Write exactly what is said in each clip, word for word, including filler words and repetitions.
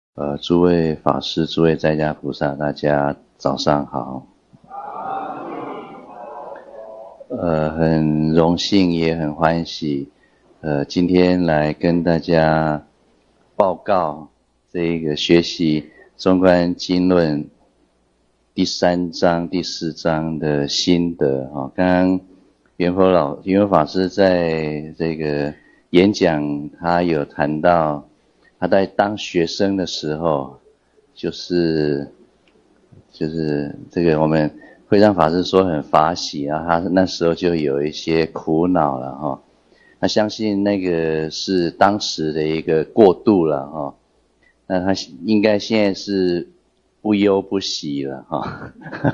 呃，诸位法师、诸位在家菩萨，大家早上好。呃，很荣幸也很欢喜，呃，今天来跟大家报告这个学习中观经论第三章、第四章的心得啊。刚刚圆佛老圆佛法师在这个演讲，他有谈到他在当学生的时候，就是就是这个我们会让法师说很法喜啊，他那时候就有一些苦恼了哈。他相信那个是当时的一个过渡了哈，那他应该现在是不忧不喜了哈。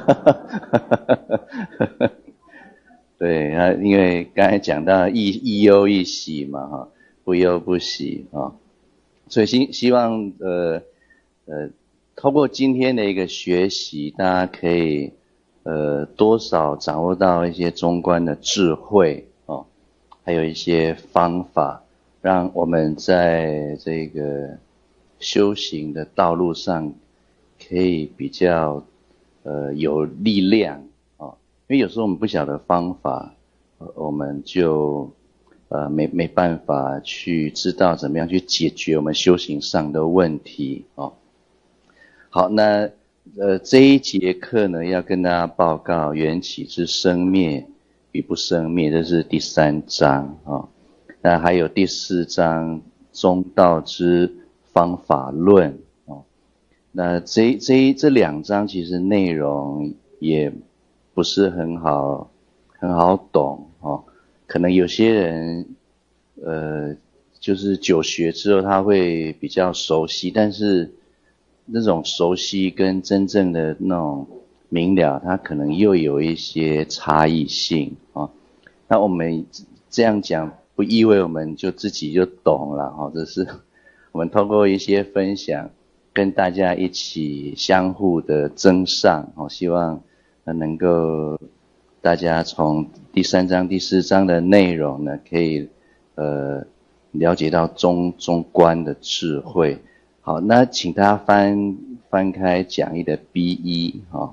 对，他因为刚才讲到一一忧一喜嘛哈，不忧不喜啊，所以希希望呃呃。透过今天的一个学习，大家可以呃多少掌握到一些中观的智慧哦，还有一些方法，让我们在这个修行的道路上可以比较呃有力量哦。因为有时候我们不晓得方法，呃、我们就呃没没办法去知道怎么样去解决我们修行上的问题哦。好，那呃这一节课呢，要跟大家报告缘起之生灭与不生灭，这是第三章啊、哦。那还有第四章中道之方法论哦。那这这这两章其实内容也不是很好很好懂哦，可能有些人呃就是久学之后他会比较熟悉，但是那种熟悉跟真正的那种明了，它可能又有一些差异性啊。那我们这样讲，不意味我们就自己就懂了哈，这是我们通过一些分享，跟大家一起相互的增上哦，希望能够大家从第三章、第四章的内容呢，可以呃了解到中中观的智慧。好，那请大家翻翻开讲义的 B 一 哈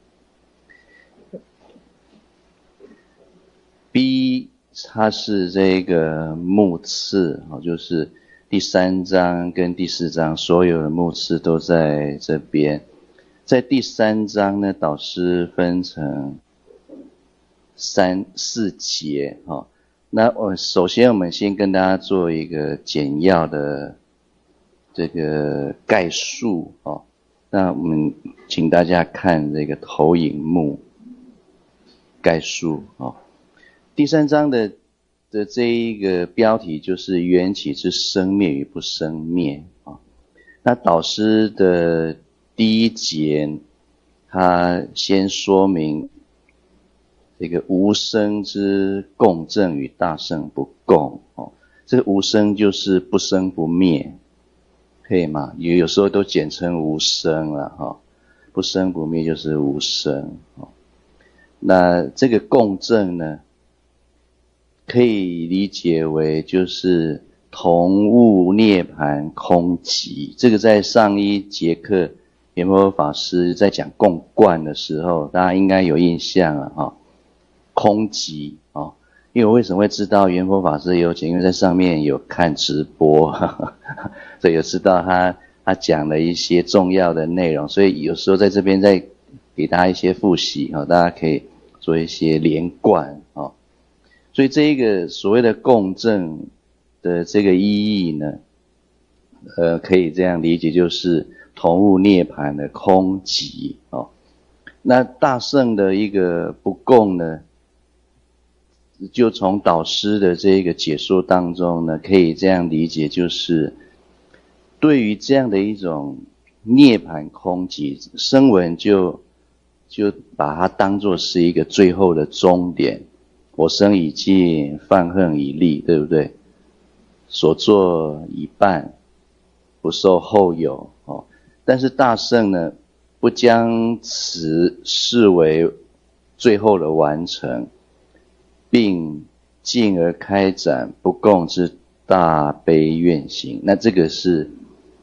，B 它是这个目次哈，就是第三章跟第四章所有的目次都在这边。在第三章呢，导师分成三四节哈。那我首先我们先跟大家做一个简要的这个概述哦，那我们请大家看这个投影幕概述哦。第三章的的这一个标题就是缘起之生灭与不生灭啊。那导师的第一节，他先说明这个无生之共正与大圣不共哦。这个无生就是不生不灭。可以吗？有有时候都简称无生了哈，不生不灭就是无生哦。那这个共正呢，可以理解为就是同物涅槃空寂。这个在上一节课圆佛法师在讲共观的时候，大家应该有印象了哈。空寂哦，因为我为什么会知道圆佛法师有讲？因为在上面有看直播，呵呵所以有知道他他讲了一些重要的内容，所以有时候在这边再给大家一些复习哈，大家可以做一些连贯哦。所以这一个所谓的共正的这个意义呢，呃，可以这样理解，就是同物涅槃的空寂哦。那大圣的一个不共呢，就从导师的这个解说当中呢，可以这样理解，就是对于这样的一种涅槃空寂，声闻就就把它当作是一个最后的终点。我生已尽，犯恨已立，对不对？所作已办，不受后有哦。但是大圣呢，不将此视为最后的完成，并进而开展不共之大悲愿行。那这个是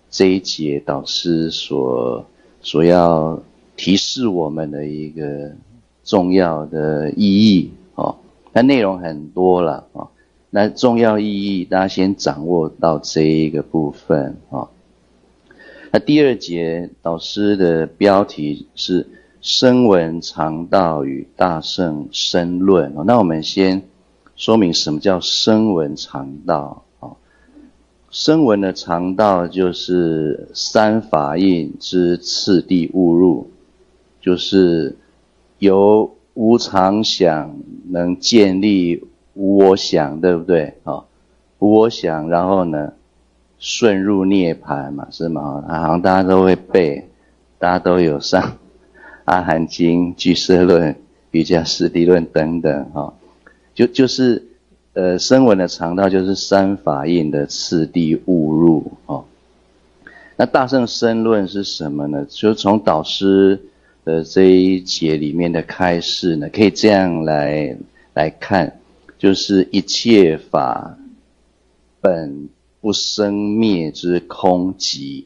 这一节导师所所要提示我们的一个重要的意义哦。那内容很多了哦，那重要意义大家先掌握到这一个部分哦。那第二节导师的标题是声闻常道与大乘深论哦。那我们先说明什么叫声闻常道哦。声闻的常道就是三法印之次第悟入，就是由无常想能建立无我想，对不对？哦，无我想，然后呢顺入涅槃嘛，是吗？好像大家都会背，大家都有上阿含经、俱舍论、瑜伽师地论等等哈、哦，就就是呃声闻的常道就是三法印的次第悟入哦。那大乘深论是什么呢？就从导师的这一节里面的开示呢，可以这样来来看，就是一切法本不生灭之空寂，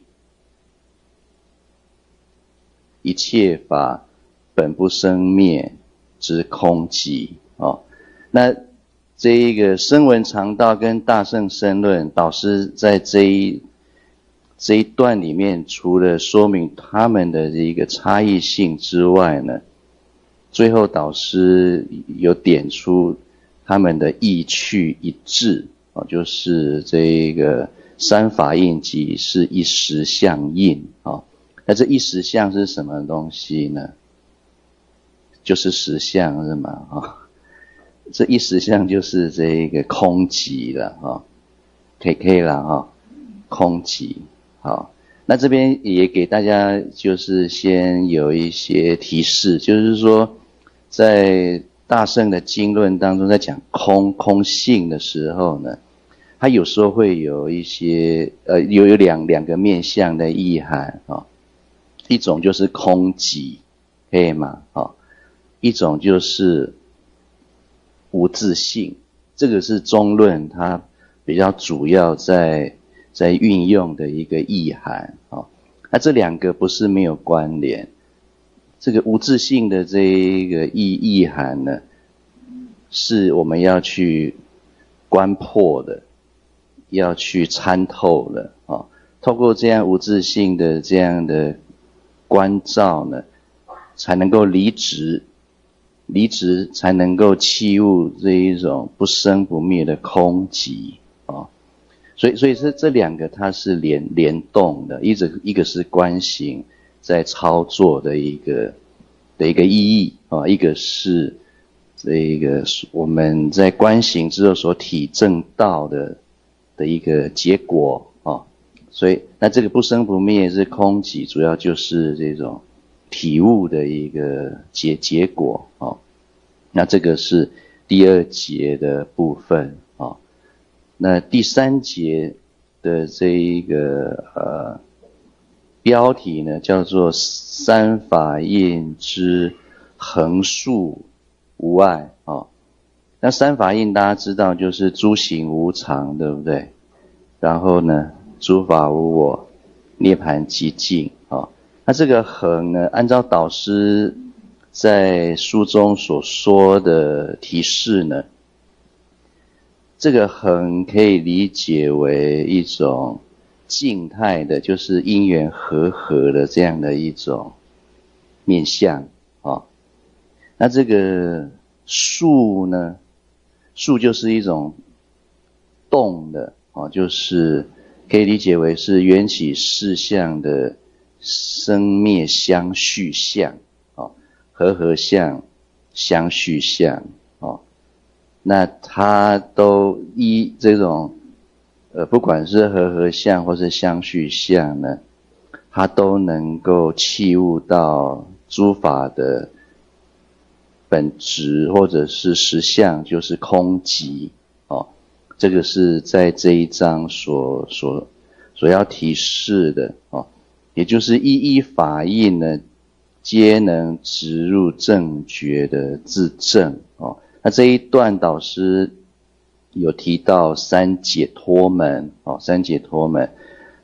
一切法本不生灭之空寂哦。那这一个声闻常道跟大乘深论，导师在这一这一段里面，除了说明他们的一个差异性之外呢，最后导师有点出他们的意趣一致哦，就是这个三法印即是一实相印哦。那这一实相是什么东西呢？就是实相是吗？哦，这一实相就是这个空寂了哦，可以可以了哦，空寂。好，那这边也给大家就是先有一些提示，就是说在大乘的经论当中，在讲空空性的时候呢，它有时候会有一些呃有有两两个面向的意涵啊、哦，一种就是空寂，可以吗？哦，一种就是无自性，这个是中论它比较主要在在运用的一个意涵哦。那这两个不是没有关联，这个无自性的这一个意意涵呢，是我们要去观破的，要去参透的哦。透过这样无自性的这样的关照呢，才能够离执，离执才能够契悟这一种不生不灭的空寂哦。所以，所以这这两个它是联联动的，一个一个是观行在操作的一个的一个意义啊、哦，一个是这一个我们在观行之后所体证到的的一个结果啊、哦。所以，那这个不生不灭是空寂，主要就是这种体悟的一个结结果啊、哦。那这个是第二节的部分啊。哦，那第三节的这一个呃标题呢，叫做三法印之横竖无碍哦。那三法印大家知道就是诸行无常，对不对？然后呢，诸法无我，涅槃寂静哦。那这个横呢，按照导师在书中所说的提示呢，这个横可以理解为一种静态的，就是因缘和合的这样的一种面向哦。那这个竖呢，竖就是一种动的哦，就是可以理解为是缘起事相的生灭相续相哦，和合相、相续相哦。那它都依这种呃，不管是和合相或是相续相呢，它都能够契悟到诸法的本质或者是实相，就是空寂哦。这个是在这一章所所所要提示的哦，也就是一一法印呢，皆能直入正觉的自证哦。那这一段导师有提到三解脱门哦，三解脱门。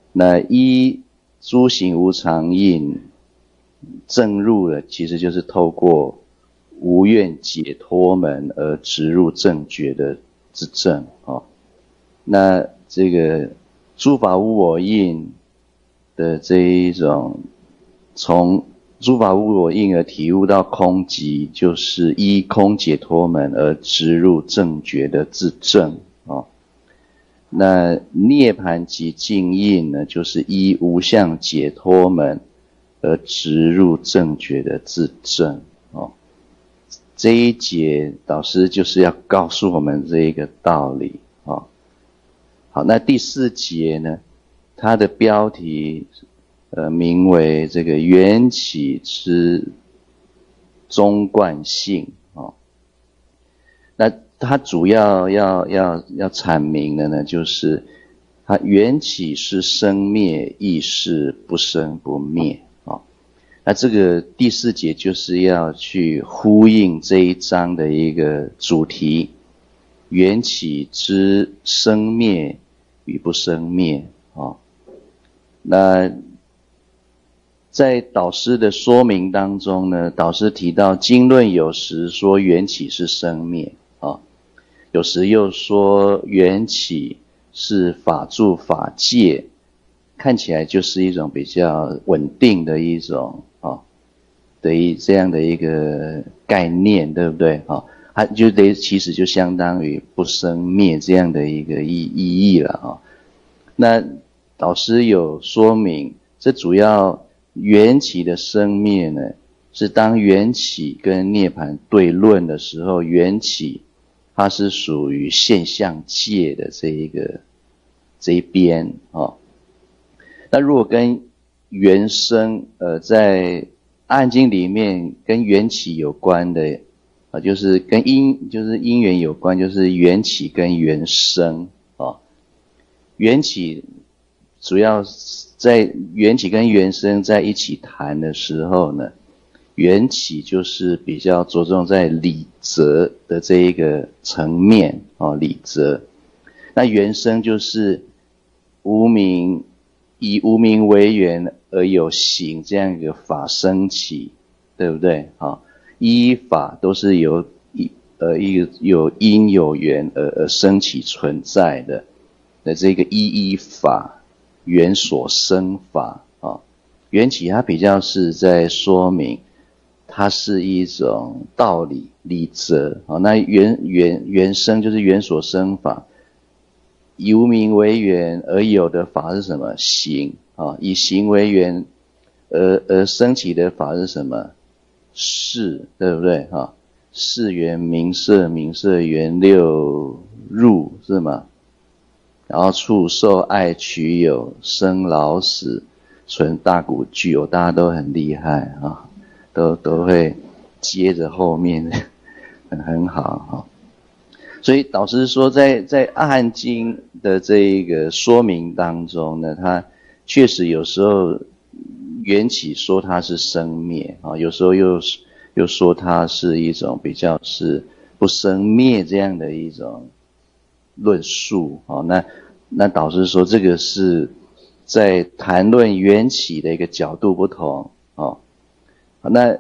那依诸行无常印证入了，其实就是透过无愿解脱门而直入正觉的之证哦。那这个诸法无我印的这一种，从诸法无我印而体悟到空寂，就是依空解脱门而直入正觉的自证哦。那涅槃及净印呢，就是依无相解脱门而直入正觉的自证哦。这一节导师就是要告诉我们这一个道理哦。好，那第四节呢，它的标题呃，名为这个缘起之中观性哦。那它主要要要要阐明的呢，就是它缘起是生灭，亦是不生不灭哦。那这个第四节就是要去呼应这一章的一个主题：缘起之生灭与不生灭哦。那在导师的说明当中呢，导师提到经论有时说缘起是生灭啊，有时又说缘起是法住法界，看起来就是一种比较稳定的一种啊的一这样的一个概念，对不对啊？它就得其实就相当于不生灭这样的一个意意义了啊。那导师有说明，这主要缘起的生灭呢，是当缘起跟涅槃对论的时候，缘起它是属于现象界的这一个这一边哦。那如果跟缘生，呃，在阿含经里面跟缘起有关的啊，就是跟因就是因缘有关，就是缘起跟缘生啊。缘起主要在缘起跟缘生在一起谈的时候呢，缘起就是比较着重在理则的这一个层面哦，理则。那缘生就是无明，以无明为缘而有行这样一个法生起，对不对？好，依法都是由一呃一个有因有缘而而生起存在的的这个依依法。缘所生法啊，缘起它比较是在说明，它是一种道理理则啊。那缘缘缘生就是缘所生法，以无明为缘而有的法是什么？行啊，以行为缘而而生起的法是什么？事，对不对啊？事缘名色，名色缘六入是吗？然后触受爱取有生老死存大古具有，大家都很厉害啊，都都会接着后面很很好啊。所以导师说在在阿含经的这一个说明当中呢，它确实有时候缘起说它是生灭啊，有时候又又说它是一种比较是不生灭这样的一种论述啊。那那导师说这个是在谈论缘起的一个角度不同哦。那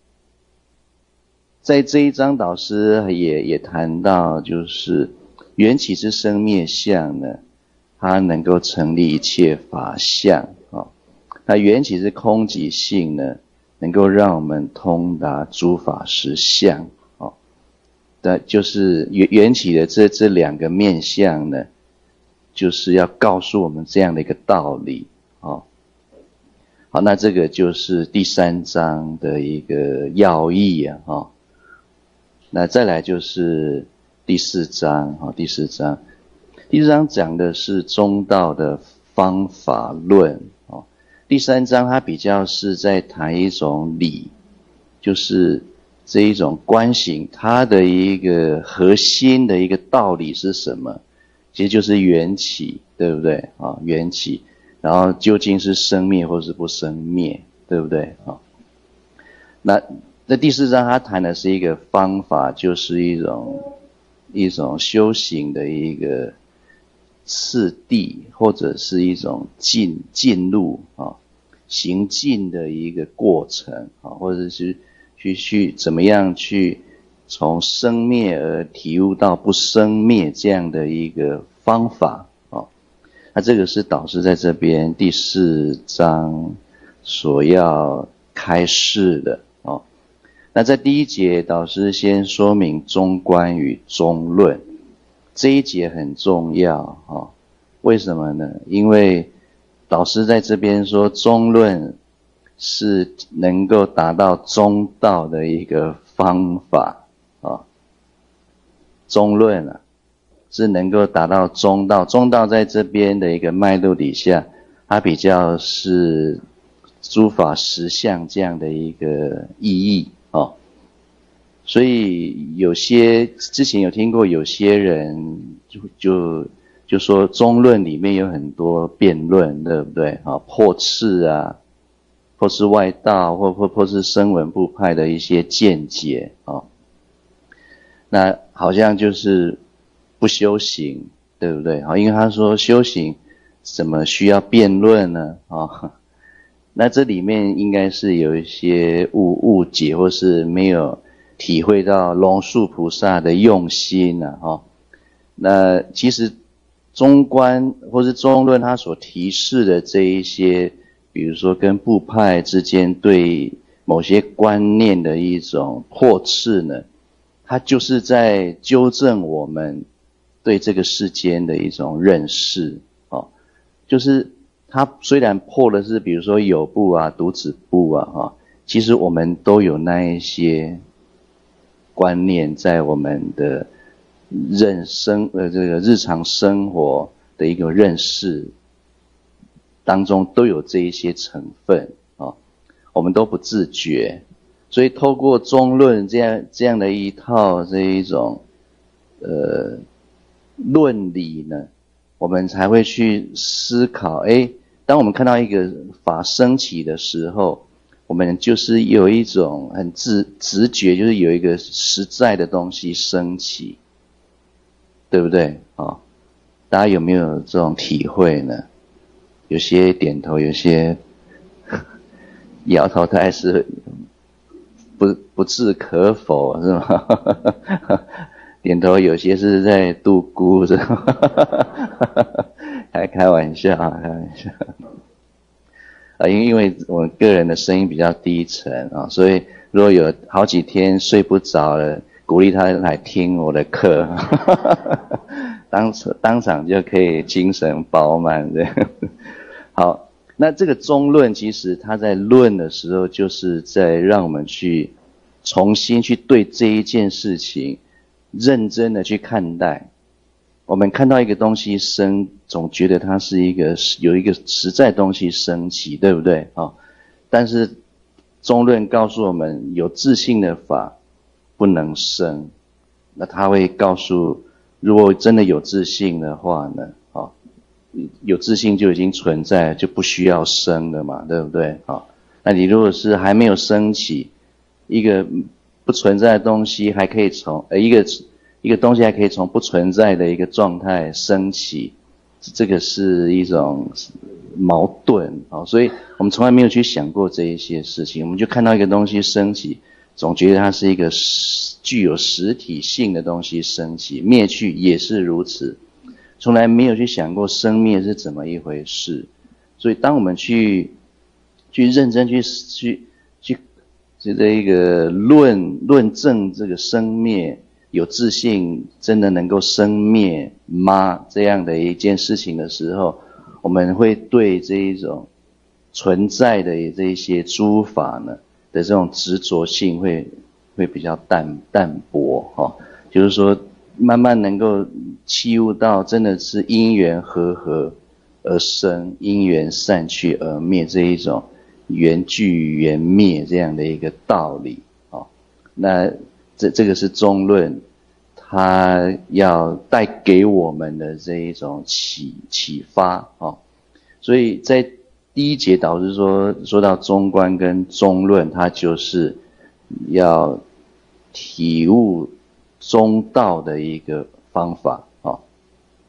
在这一章导师也也谈到，就是缘起之生灭相呢，它能够成立一切法相哦。那缘起之空寂性呢，能够让我们通达诸法实相哦。那就是缘缘起的这这两个面相呢，就是要告诉我们这样的一个道理哦。好，那这个就是第三章的一个要义啊哦。那再来就是第四章哦，第四章，第四章讲的是中道的方法论哦。第三章它比较是在谈一种理，就是这一种观行，它的一个核心的一个道理是什么？其实就是缘起，对不对啊？缘起，然后究竟是生灭或是不生灭，对不对啊？那在第四章他谈的是一个方法，就是一种一种修行的一个次第或者是一种进进入啊行进的一个过程啊，或者是去去怎么样去从生灭而体悟到不生灭这样的一个方法啊。那这个是导师在这边第四章所要开示的哦。那在第一节，导师先说明中观与中论，这一节很重要哦。为什么呢？因为导师在这边说中论是能够达到中道的一个方法啊、哦。中论啊是能够达到中道，中道在这边的一个脉络底下，它比较是诸法实相这样的一个意义哦。所以有些之前有听过有些人就就就说中论里面有很多辩论，对不对啊？破斥啊，破斥外道或或破斥声闻部派的一些见解啊，那好像就是不修行，对不对啊？因为他说修行怎么需要辩论呢啊？那这里面应该是有一些误误解，或是没有体会到龙树菩萨的用心啊哈。那其实中观或是中论他所提示的这一些，比如说跟部派之间对某些观念的一种破斥呢，它就是在纠正我们对这个世间的一种认识哦。就是它虽然破的是比如说有部啊、独子部啊哈，其实我们都有那一些观念在我们的认生呃这个日常生活的一个认识当中都有这一些成分啊、哦，我们都不自觉，所以透过中论这样这样的一套这一种呃论理呢，我们才会去思考，诶，当我们看到一个法升起的时候，我们就是有一种很自直觉，就是有一个实在的东西升起，对不对啊、哦？大家有没有这种体会呢？有些点头，有些摇头，他还是不不置可否，是吗？点头，有些是在度孤，是吗？还开玩笑，开玩笑。啊，因为因为我个人的声音比较低沉啊，所以如果有好几天睡不着了，鼓励他来听我的课，当当场就可以精神饱满的。好，那这个中论其实他在论的时候，就是在让我们去重新去对这一件事情认真的去看待。我们看到一个东西生，总觉得它是一个有一个实在东西升起，对不对啊？但是中论告诉我们，有自性的法不能生。那他会告诉，如果真的有自性的话呢，啊，有自性就已经存在，就不需要生了嘛，对不对啊？那你如果是还没有升起，一个不存在的东西，还可以从呃一个。一个东西还可以从不存在的一个状态升起，这个是一种矛盾啊，所以我们从来没有去想过这一些事情，我们就看到一个东西升起，总觉得它是一个具有实体性的东西升起，灭去也是如此，从来没有去想过生灭是怎么一回事。所以当我们去去认真去去去这个一个论论证这个生灭有自性真的能够生灭吗？这样的一件事情的时候，我们会对这一种存在的这一些诸法呢的这种执着性会会比较淡淡薄哦，就是说慢慢能够契悟到真的是因缘和合而生，因缘散去而灭这一种缘聚缘灭这样的一个道理哦。那这这个是中论，它要带给我们的这一种启启发哦。所以在第一节导师说说到中观跟中论，它就是要体悟中道的一个方法哦。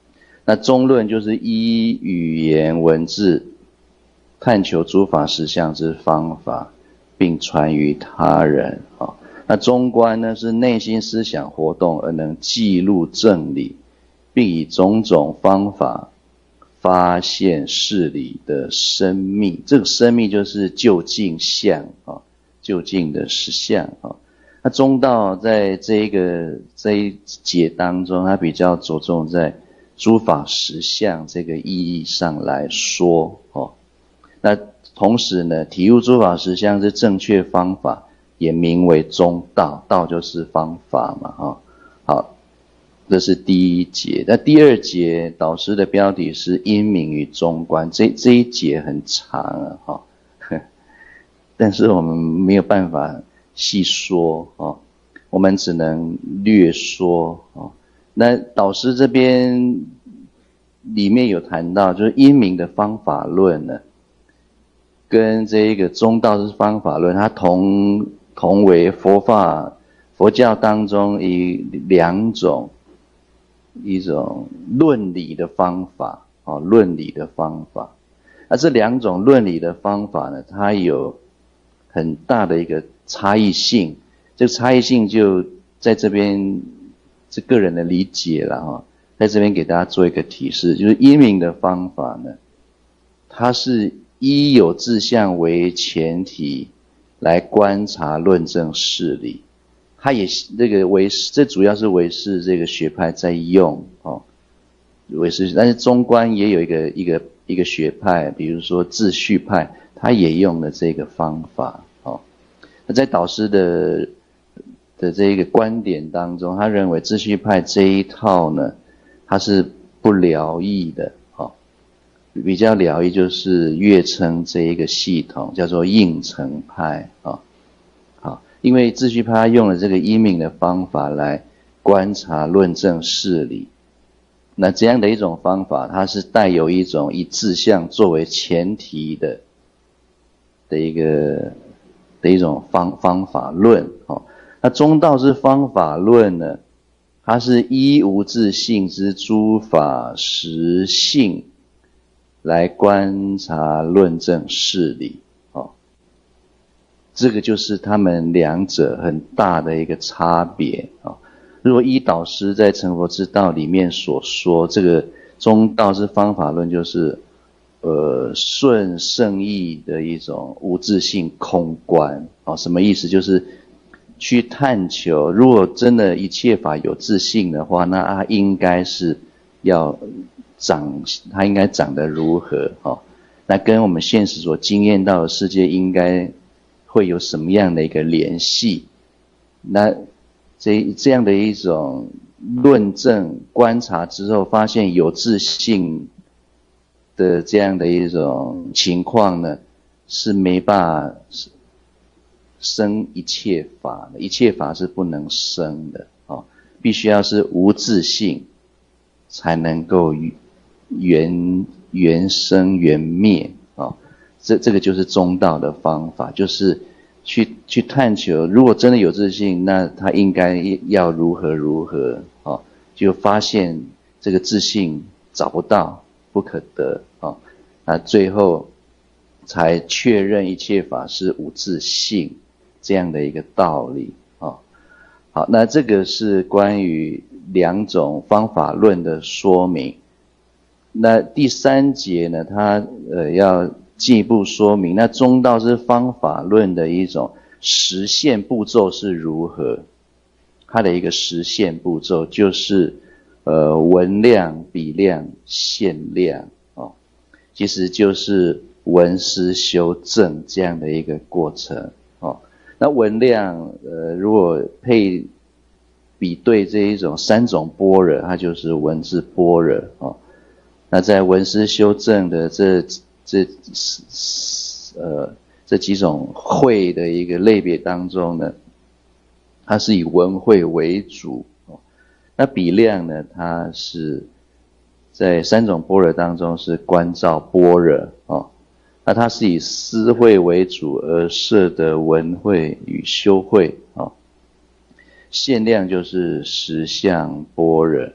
那中论就是依语言文字探求诸法实相之方法，并传于他人。那中观呢，是内心思想活动而能记录正理，并以种种方法发现事理的生密。这个生密就是究竟相啊，究竟的实相啊。那中道在这一个这一节当中，它比较着重在诸法实相这个意义上来说哦。那同时呢，体悟诸法实相是正确方法，也名为中道，道就是方法嘛哈。好，这是第一节。那第二节导师的标题是因明与中观，这这一节很长啊哈，但是我们没有办法细说哦，我们只能略说哦。那导师这边里面有谈到，就是因明的方法论呢，跟这个中道之方法论，它同同为佛法佛教当中一两种一种论理的方法哦，论理的方法。那这两种论理的方法呢，它有很大的一个差异性，这个差异性就在这边是个人的理解了哈，在这边给大家做一个提示，就是因明的方法呢，它是依有自相为前提来观察论证事理，它也这个唯识，这主要是唯识这个学派在用哦，唯识，但是中观也有一个一个一个学派，比如说秩序派，他也用了这个方法哦。那在导师的的这个观点当中，他认为秩序派这一套呢，它是不疗义的哦，比较疗义就是乐称这一个系统叫做应成派哦。好，因为秩序派用了这个因明的方法来观察论证事理，那这样的一种方法，它是带有一种以自相作为前提的的一个的一种方方法论哦。那中道之方法论呢，它是依无自性之诸法实性来观察论证事理哦。这个就是他们两者很大的一个差别哦。如果依导师在成佛之道里面所说，这个中道之方法论就是呃顺圣义的一种无自性空观哦。什么意思？就是去探求，如果真的一切法有自性的话，那它应该是要长，它应该长得如何哦？那跟我们现实所经验到的世界应该会有什么样的一个联系？那这这样的一种论证观察之后，发现有自性的这样的一种情况呢，是没办法生一切法的，一切法是不能生的哦，必须要是无自性才能够原原生原灭哦。这这个就是中道的方法，就是去去探求，如果真的有自性，那他应该要如何如何哦，就发现这个自性找不到，不可得哦，那最后才确认一切法是无自性这样的一个道理哦。好，那这个是关于两种方法论的说明。那第三节呢，它呃要进一步说明，那中道是方法论的一种实现步骤是如何？它的一个实现步骤就是呃闻量、比量、限量哦，其实就是闻思修正这样的一个过程哦。那闻量呃如果配比对这一种三种般若，它就是闻智般若哦。那在闻思修正的这这呃这几种慧的一个类别当中呢，它是以闻慧为主哦。那比量呢，它是在三种般若当中是观照般若哦。那它是以思慧为主而摄的闻慧与修慧哦。限量就是实相般若，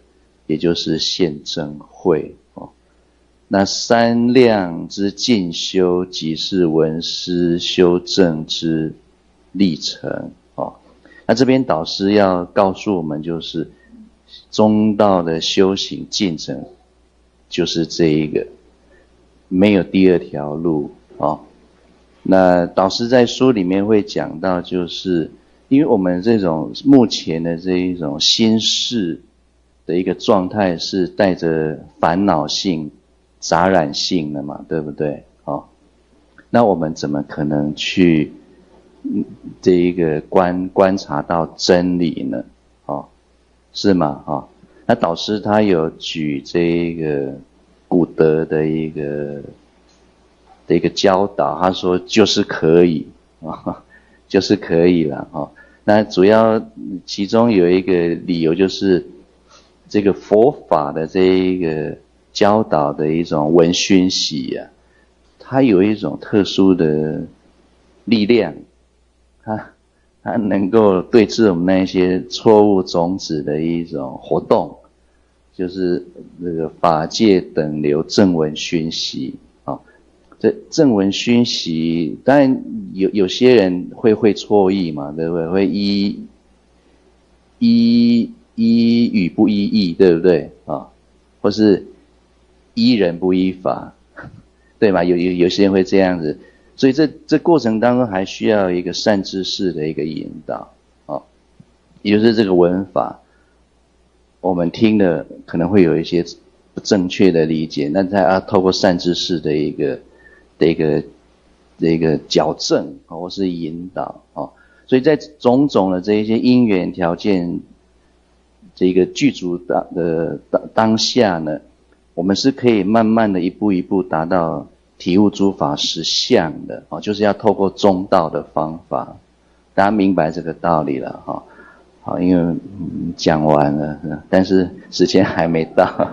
也就是现证慧哦。那三量之进修，即是闻思修正之历程哦。那这边导师要告诉我们，就是中道的修行进程，就是这一个，没有第二条路哦。那导师在书里面会讲到，就是因为我们这种目前的这一种心事的一个状态是带着烦恼性、杂染性的嘛，对不对？哦，那我们怎么可能去嗯这一个观观察到真理呢？哦，是吗？哦，那导师他有举这一个古德的一个的一个教导，他说就是可以啊，就是可以了哦。那主要其中有一个理由就是这个佛法的这一个教导的一种闻熏习啊，它有一种特殊的力量，它它能够对治我们那些错误种子的一种活动，就是这个法界等流正闻熏习啊。这正闻熏习，当然有有些人会会错译嘛，对不对？会依依依语不依义，对不对啊？或是依人不依法，对吗？有有有些人会这样子，所以这这过程当中还需要一个善知识的一个引导啊，也就是这个文法，我们听的可能会有一些不正确的理解，那他要透过善知识的一个的一个的一个矫正或是引导啊，所以在种种的这一些因缘条件这个具足的的当当下呢，我们是可以慢慢的一步一步达到体悟诸法实相的啊，就是要透过中道的方法，大家明白这个道理了哈。好，因为讲完了，但是时间还没到，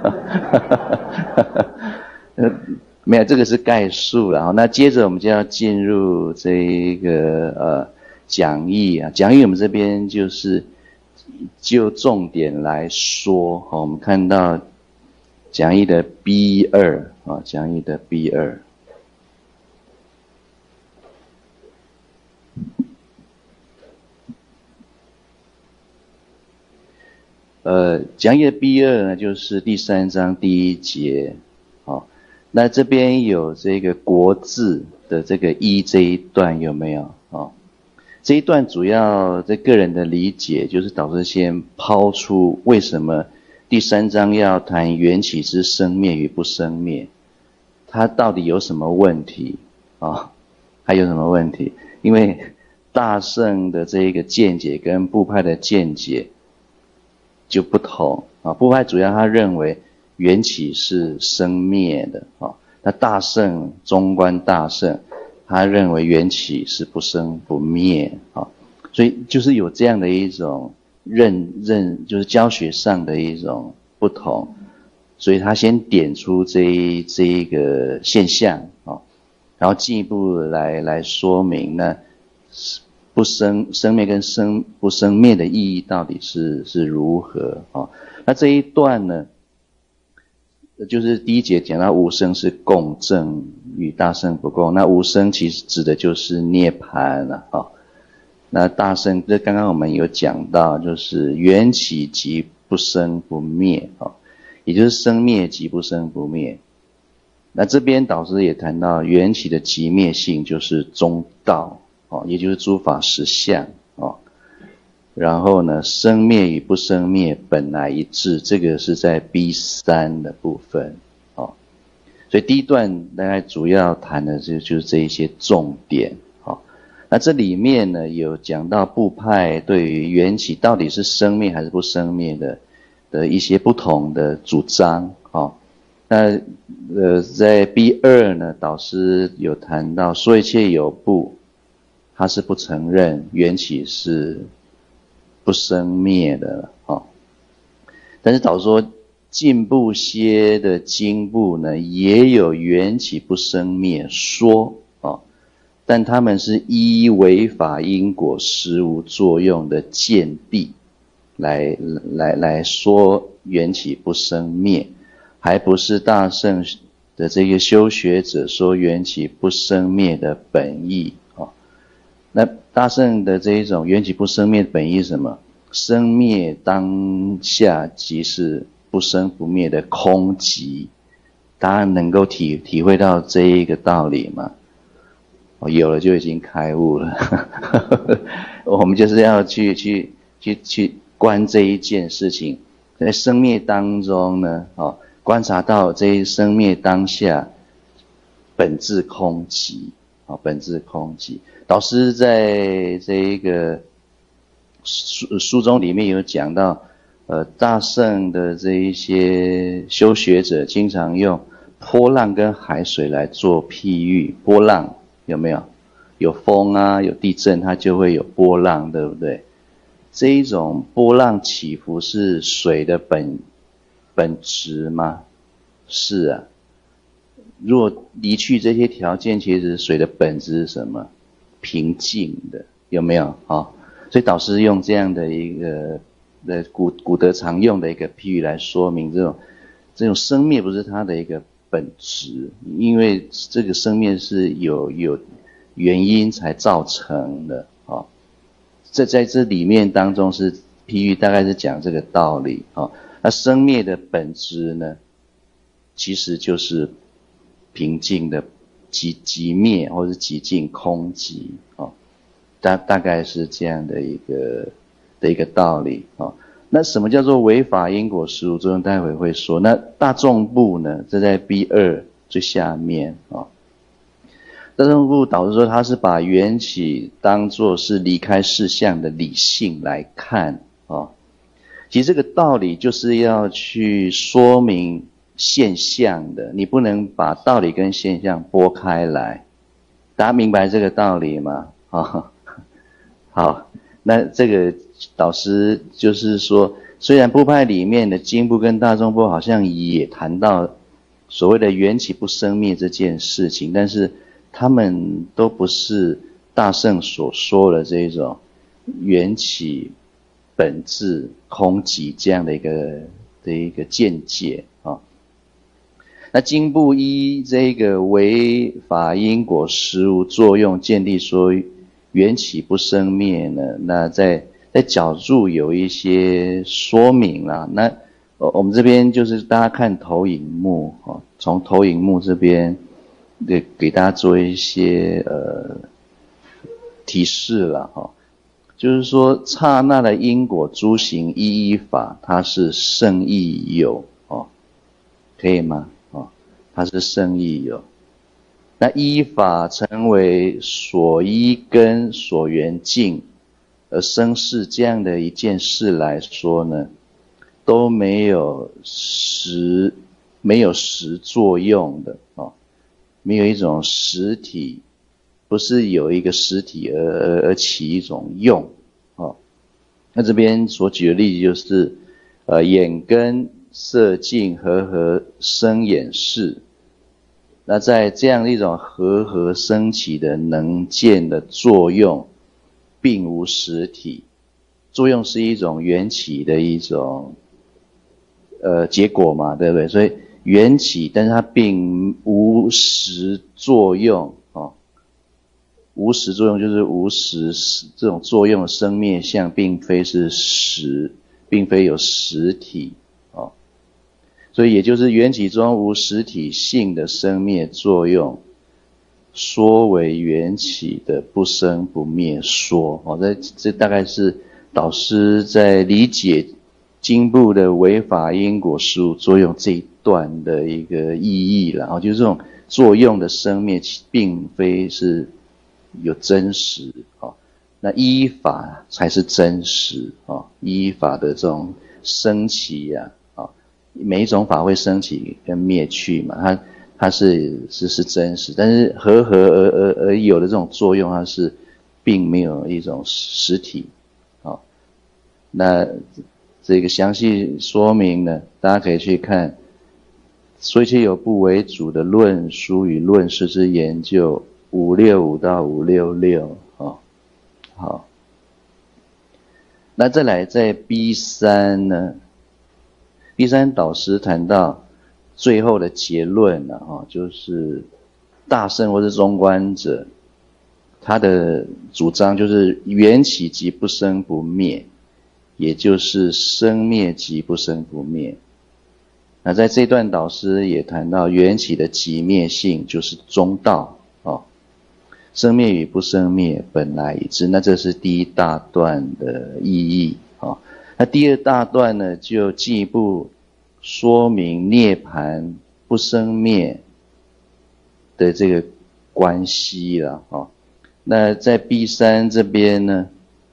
没有，这个是概述了。那接着我们就要进入这一个呃讲义啊，讲义我们这边就是就重点来说，我们看到讲义的 B 二啊，讲义的 B 二。呃，讲义的 B 二呢，就是第三章第一节，哦，那这边有这个国字的这个一这一段有没有？哦，这一段主要在个人的理解，就是导师先抛出为什么第三章要谈缘起之生灭与不生灭，它到底有什么问题啊？哦，还有什么问题？因为大乘的这一个见解跟部派的见解就不同啊，部派主要他认为缘起是生灭的啊，那大乘中观大乘他认为缘起是不生不灭啊，所以就是有这样的一种认认，就是教学上的一种不同，所以他先点出这一这一个现象啊，然后进一步来来说明呢，不生生灭跟生不生灭的意义到底是是如何啊？那这一段呢，就是第一节讲到无生是共振与大圣不共，那无生其实指的就是涅槃了啊。那大圣这刚刚我们有讲到，就是缘起即不生不灭啊，也就是生灭即不生不灭。那这边导师也谈到缘起的即灭性就是中道。哦，也就是诸法实相哦，然后呢，生灭与不生灭本来一致，这个是在 B 三 的部分哦。所以第一段大概主要谈的就就是这一些重点哦。那这里面呢有讲到部派对于缘起到底是生灭还是不生灭的的一些不同的主张哦。那呃在 B 二 呢，导师有谈到说一切有部。他是不承认缘起是不生灭的哦，但是导说进步些的经部呢，也有缘起不生灭说哦，但他们是依违法因果实无作用的见地来来来说缘起不生灭，还不是大圣的这个修学者说缘起不生灭的本意哦。那大圣的这一种缘起不生灭的本意是什么？生灭当下即是不生不灭的空寂，大家能够体体会到这一个道理吗？哦，有了就已经开悟了。我们就是要去去去去观这一件事情，在生灭当中呢，哦，观察到这一生灭当下本质空寂，哦，本质空寂。导师在这一个书书中里面有讲到，呃，大圣的这一些修学者经常用波浪跟海水来做譬喻。波浪有没有？有风啊，有地震，它就会有波浪，对不对？这一种波浪起伏是水的本本质吗？是啊。如果离去这些条件，其实水的本质是什么？平静的，有没有？哦，所以导师用这样的一个的古古德常用的一个譬喻来说明这种这种生灭不是它的一个本质，因为这个生灭是有有原因才造成的哦。在在这里面当中是譬喻，大概是讲这个道理哦。那生灭的本质呢，其实就是平静的寂寂灭，或是寂静空寂哦，大大概是这样的一个的一个道理哦。那什么叫做违法因果实无作用？待会会说。那大众部呢？这在 B 二 最下面哦。大众部导师说，他是把缘起当作是离开事项的理性来看哦。其实这个道理就是要去说明现象的，你不能把道理跟现象拨开来。大家明白这个道理吗？哦，好，那这个导师就是说，虽然部派里面的经部跟大众部好像也谈到所谓的缘起不生灭这件事情，但是他们都不是大圣所说的这种缘起本质空寂这样的一个的一个见解啊。哦，那经部依这个违法因果实无作用见地说缘起不生灭呢，那在在角注有一些说明啦。那我们这边就是大家看投影幕哦，从投影幕这边给给大家做一些呃提示啦哈。就是说刹那的因果诸行一一法，它是胜义有哦，可以吗？哦，它是胜义有。那依法成为所依根所缘境而生事这样的一件事来说呢，都没有实没有实作用的哦，没有一种实体，不是有一个实体而而而起一种用哦。那这边所举的例子就是呃眼根色境和合生眼识。那在这样一种和合升起的能见的作用，并无实体，作用是一种缘起的一种呃结果嘛，对不对？所以缘起，但是它并无实作用哦。无实作用就是无实这种作用的生灭相，并非是实，并非有实体。所以也就是缘起中无实体性的生灭作用，说为缘起的不生不灭说。哦，这这大概是导师在理解经部的违法因果实无作用这一段的一个意义了。哦，就是这种作用的生灭并非是有真实哦，那依法才是真实哦，依法的这种升起呀、啊。每一种法会升起跟灭去嘛，它它是是是真实，但是和合而而而有的这种作用，它是并没有一种实体。好，那这个详细说明呢，大家可以去看说一切有部为主的论书与论事之研究五六五到五六六。哦，好，那再来在 B 三 呢， 第三导师谈到最后的结论了哈，就是大圣或是中观者，他的主张就是缘起即不生不灭，也就是生灭即不生不灭。那在这段导师也谈到缘起的即灭性就是中道哦，生灭与不生灭本来已知。那这是第一大段的意义哦。那第二大段呢，就进一步说明涅槃不生灭的这个关系了哦。那在 B 三 这边呢，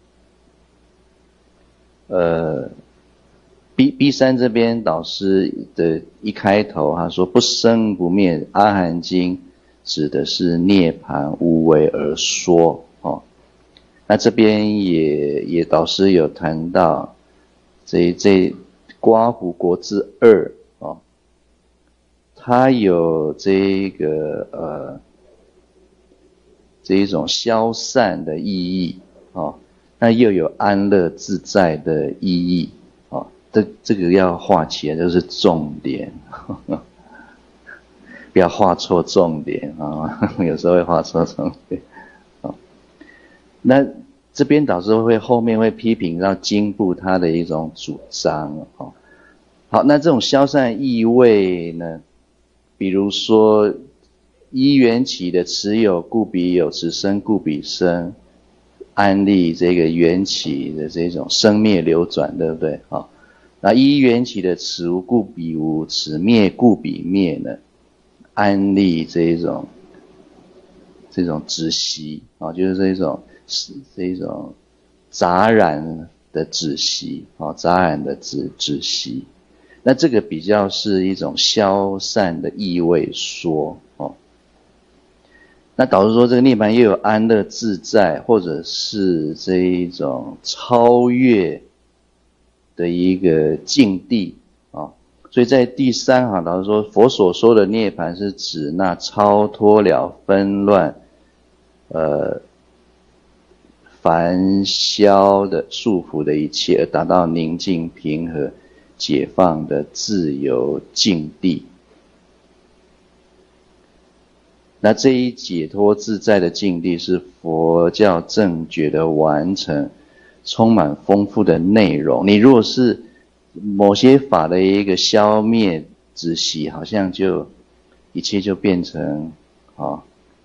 呃 B B 三 这边导师的一开头他说不生不灭，阿含经指的是涅槃无为而说哦。那这边也也导师有谈到这这刮胡国之二哦，它有这个呃这一种消散的意义哦，那又有安乐自在的意义哦，这这个要画起来就是重点，呵呵不要画错重点啊、哦，有时候会画错重点哦。那这边导师会后面会批评到经部他的一种主张哦。好，那这种消散意味呢，比如说依缘起的此有故彼有，此生故彼生，安立这个缘起的这种生灭流转，对不对啊、哦？那依缘起的此无故彼无，此灭故彼灭呢，安立这种这种止息啊、哦，就是这种这种杂染的止息啊、哦，杂染的止止息。那这个比较是一种消散的意味说哦。那导致说这个涅槃又有安乐自在，或者是这一种超越的一个境地啊、哦。所以在第三行导致说，佛所说的涅槃是指那超脱了纷乱，呃，烦消的束缚的一切，而达到宁静平和解放的自由境地。那这一解脱自在的境地是佛教正觉的完成，充满丰富的内容。你如果是某些法的一个消灭止息，好像就一切就变成啊、哦、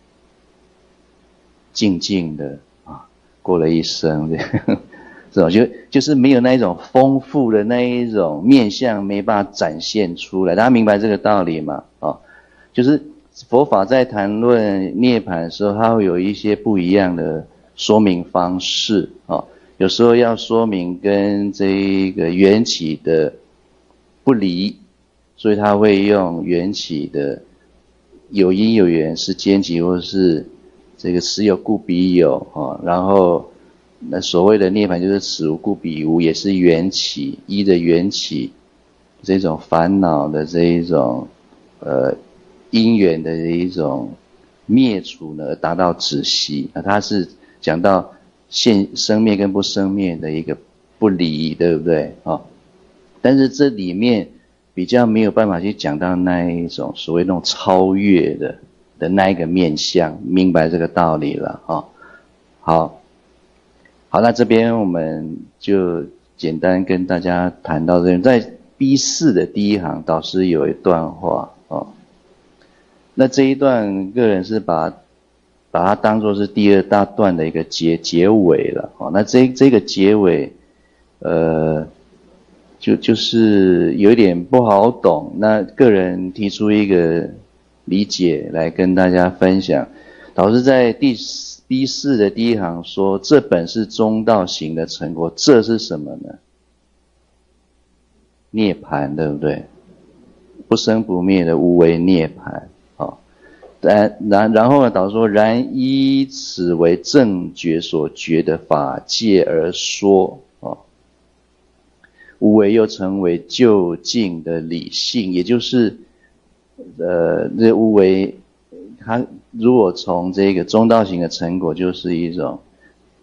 静静的啊过了一生这种就就是没有那一种丰富的那一种面向没办法展现出来。大家明白这个道理吗？哦，就是佛法在谈论涅槃的时候，它会有一些不一样的说明方式哦。有时候要说明跟这一个缘起的不离，所以他会用缘起的有因有缘是间即，或是这个此有故彼有哦。然后那所谓的涅槃就是此无故彼无，也是缘起，依的缘起这种烦恼的这一种呃因缘的一种灭除呢，而达到止息。那它是讲到现生灭跟不生灭的一个不离，对不对啊、哦？但是这里面比较没有办法去讲到那一种所谓那种超越的的那一个面向，明白这个道理了啊、哦？好，好，那这边我们就简单跟大家谈到这边，在 B 四 的第一行，导师有一段话哦。那这一段个人是把把它当作是第二大段的一个结结尾了哦。那这这个结尾呃就就是有点不好懂，那个人提出一个理解来跟大家分享。导师在第 B 四 的第一行说，这本是中道行的成果，这是什么呢？涅槃，对不对？不生不灭的无为涅槃。然然然后呢，导师说，然依此为正觉所觉的法界而说哦，无为又成为究竟的理性，也就是呃，这无为，它如果从这个中道行的成果，就是一种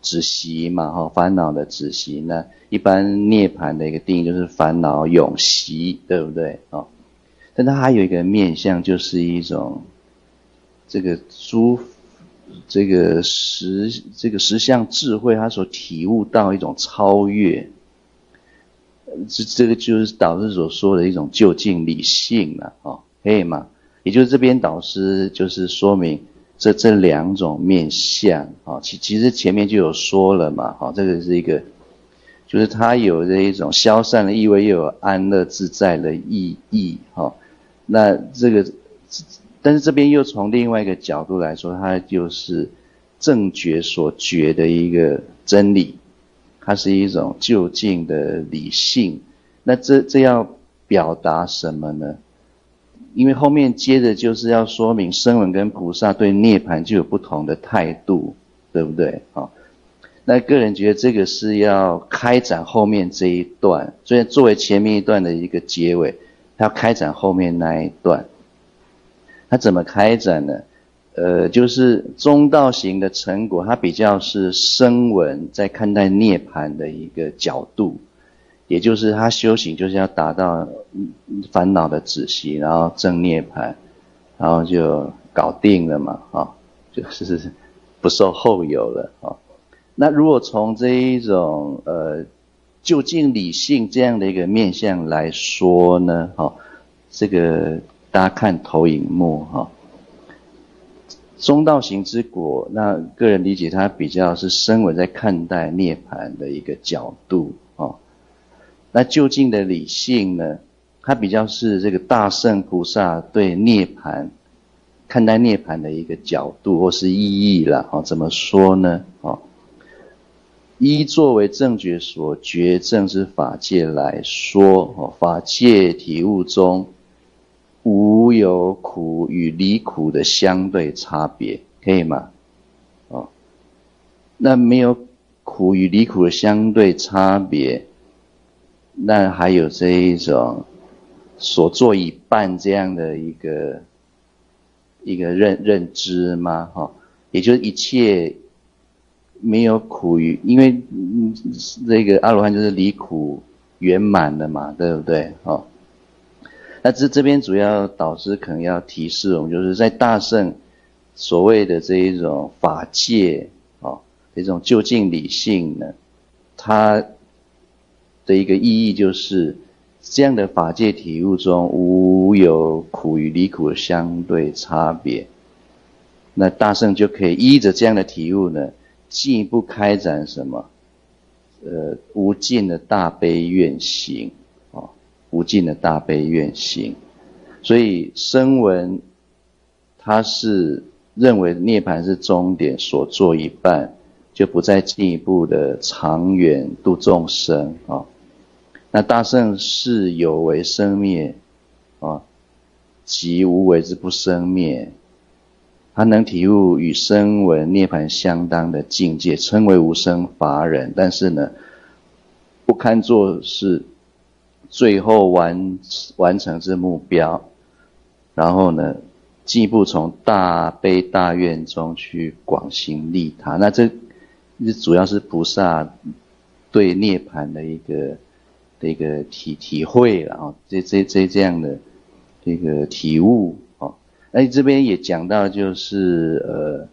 止息嘛，哈，烦恼的止息。那一般涅槃的一个定义就是烦恼永息，对不对？哦，但它还有一个面向，就是一种这个诸这个实这个实相智慧，它所体悟到一种超越，这这个就是导师所说的一种究竟理性了，哦，可以吗？也就是这边导师就是说明这这两种面向，哦，其其实前面就有说了嘛，哦，这个是一个，就是它有这一种消散的意味，又有安乐自在的意义，哦，那这个，但是这边又从另外一个角度来说，它就是正觉所觉的一个真理，它是一种究竟的理性。那这这要表达什么呢？因为后面接着就是要说明声闻跟菩萨对涅槃就有不同的态度，对不对？哦，那个人觉得这个是要开展后面这一段，所以作为前面一段的一个结尾，他要开展后面那一段。他怎么开展呢？呃，就是中道行的成果，它比较是声闻在看待涅槃的一个角度，也就是他修行就是要达到烦恼的止息，然后证涅槃，然后就搞定了嘛，哦，就是不受后有了，哦。那如果从这一种呃究竟理性这样的一个面向来说呢，哦，这个大家看投影幕，哦，中道行之果，那个人理解它比较是声闻在看待涅槃的一个角度，哦。那究竟的理性呢，它比较是这个大乘菩萨对涅槃看待涅槃的一个角度或是意义啦，哦，怎么说呢？哦，依作为正觉所觉证之法界来说，哦，法界体悟中无有苦与离苦的相对差别，可以吗？哦，那没有苦与离苦的相对差别，那还有这一种所作已办这样的一个一个认认知吗？哈，也就是一切没有苦与，因为嗯这个阿罗汉就是离苦圆满的嘛，对不对？哦，那这这边主要导师可能要提示我们，就是在大乘所谓的这一种法界，哦，这种究竟理性呢，它的一个意义就是这样的法界体悟中无有苦与离苦的相对差别。那大乘就可以依着这样的体悟呢，进一步开展什么？呃，无尽的大悲愿行，哦，无尽的大悲愿行。所以声闻他是认为涅槃是终点，所做一半，就不再进一步的长远度众生，哦。那大乘是有为生灭，哦，即无为之不生灭，他能体悟与声闻涅槃相当的境界，称为无生法忍，但是呢，不堪作是最后完完成之目标，然后呢，进一步从大悲大愿中去广行利他。那这主要是菩萨对涅槃的一个的一个体体会了啊，这这这这样的一个体悟哦。那这边也讲到，就是呃，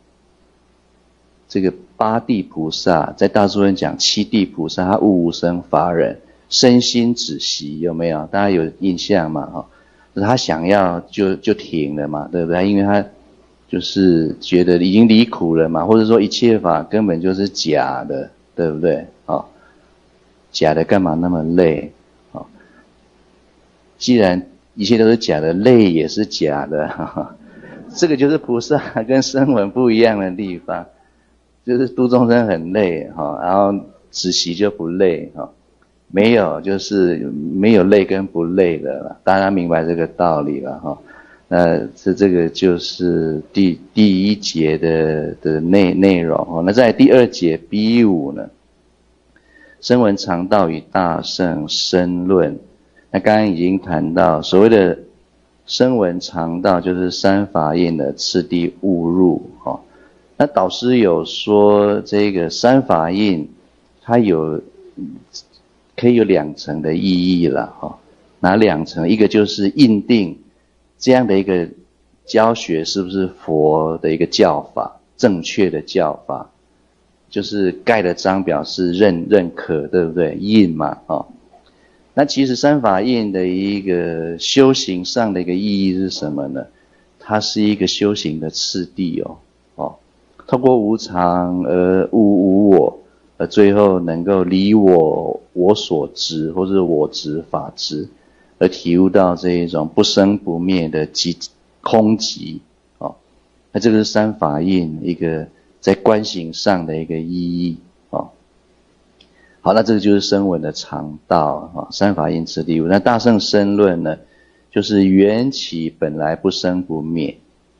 这个八地菩萨在大珠论讲七地菩萨，他悟无生法忍，身心止息，有没有？大家有印象吗？哈，就是他想要就就停了嘛，对不对？因为他就是觉得已经离苦了嘛，或者说一切法根本就是假的，对不对？哦，假的干嘛那么累？哦，既然一切都是假的，累也是假的，哈哈，这个就是菩萨跟声闻不一样的地方，就是度众生很累哈，然后止息就不累哈，没有就是没有累跟不累的了，大家明白这个道理了哈。那这这个就是第第一节的的内内容哦。那在第二节 B 五呢，声闻常道与大乘深论。那刚刚已经谈到所谓的声闻常道，就是三法印的次第误入哦。 那导师有说这个三法印它有可以有两层的意义了哈，哪两层？一个就是印定这样的一个教学是不是佛的一个教法，正确的教法，就是盖的章表示认认可，对不对？印嘛，哦，那其实三法印的一个修行上的一个意义是什么呢？它是一个修行的次第哦，哦，透过无常而悟无我，而最后能够离我我所知或者我执法执，而体悟到这一种不生不灭的极空寂哦。那这个是三法印一个在观行上的一个意义哦。好，那这个就是声闻的常道啊，三法印次第悟。那大乘深论呢，就是缘起本来不生不灭。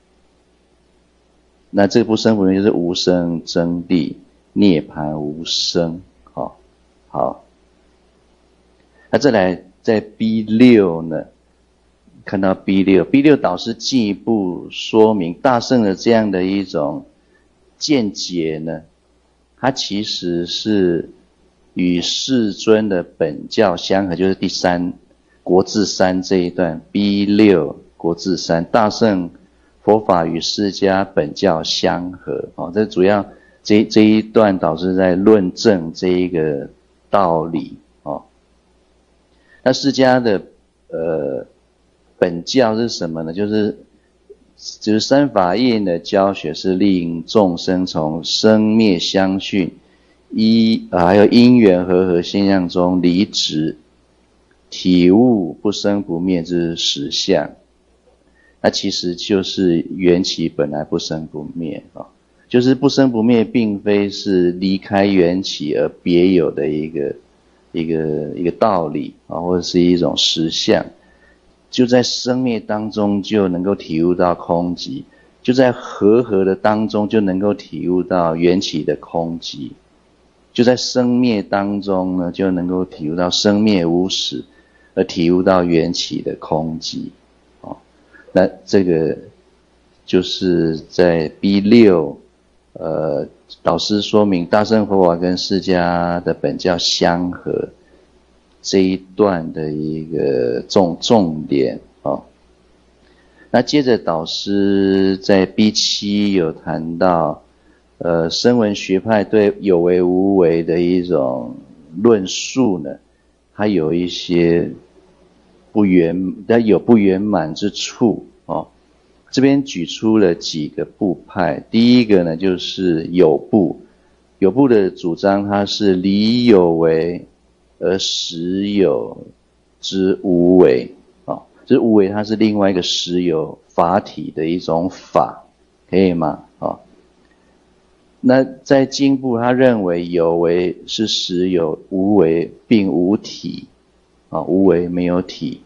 那这个不生不灭就是无生真谛，涅槃无生。好，好。那再来在 B 六 呢，看到 B 六 B 六 导师进一步说明大乘的这样的一种见解呢，它其实是与世尊的本教相合，就是第三国字三这一段 B 六 国字三，大乘佛法与释迦本教相合哦，这主要这这一段导师在论证这一个道理哦。那释迦的呃本教是什么呢？就是就是三法印的教学是令众生从生灭相续一、啊、还有因缘和合现象中离执，体悟不生不灭之实相。那其实就是缘起本来不生不灭啊，就是不生不灭并非是离开缘起而别有的一个一个一个道理啊，或者是一种实相，就在生灭当中就能够体悟到空寂，就在和合的当中就能够体悟到缘起的空寂，就在生灭当中呢就能够体悟到生灭无始，而体悟到缘起的空寂。那这个就是在 B 六 呃导师说明大乘佛法跟释迦的本教相合这一段的一个重重点哦。那接着导师在 B 七 有谈到呃声闻学派对有为无为的一种论述呢，它有一些不圆，它有不圆满之处哦。这边举出了几个部派，第一个呢就是有部，有部的主张它是离有为而实有之无为哦，这无为它是另外一个实有法体的一种法，可以吗？哦，那在经部他认为有为是实有，无为并无体啊，无为没有体，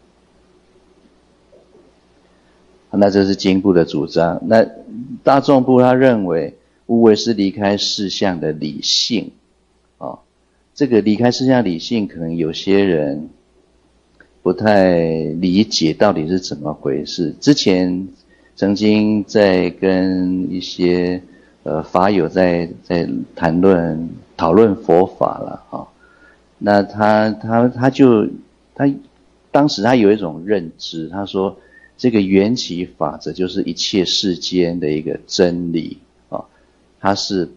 那这是经部的主张。那大众部他认为无为是离开事相的理性啊，这个离开事相理性可能有些人不太理解到底是怎么回事。之前曾经在跟一些呃法友在在谈论讨论佛法了啊，那他他他就他当时他有一种认知，他说这个缘起法则就是一切世间的一个真理啊，它是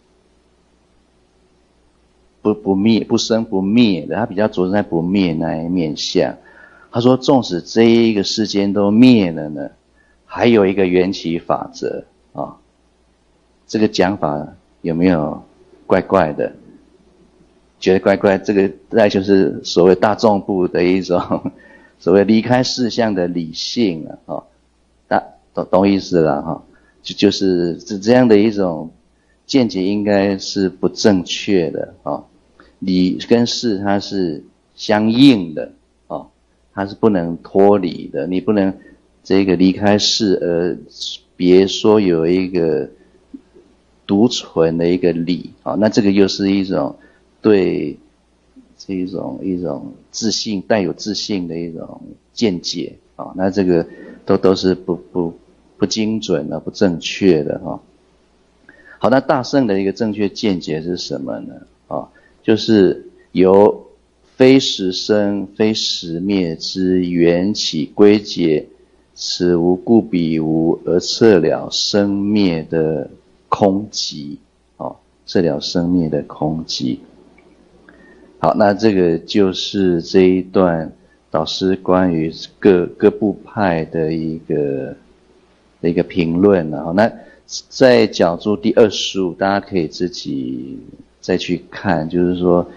不不灭不生不灭的，他比较着重在不灭那一面相。他说纵使这一个世间都灭了呢，还有一个缘起法则啊，这个讲法有没有怪怪的？觉得怪怪，这个那就是所谓大众部的一种所谓离开事相的理性啊，哦，大懂懂意思了哈，就就是这样的一种见解应该是不正确的啊，理跟事它是相应的啊，它是不能脱离的，你不能这个离开事而别说有一个独存的一个理啊，那这个又是一种对这一种一种自信带有自信的一种见解啊，那这个都都是不不不精准的、不正确的哈。 好，那大圣的一个正确见解是什么呢？啊，就是由非实生、非实灭之缘起归结，此无故彼无，而测了生灭的空寂。哦，测了生灭的空寂。好，那这个就是这一段导师关于各各部派的一个的一个评论了。那在角注第二十五，大家可以自己再去看，就是说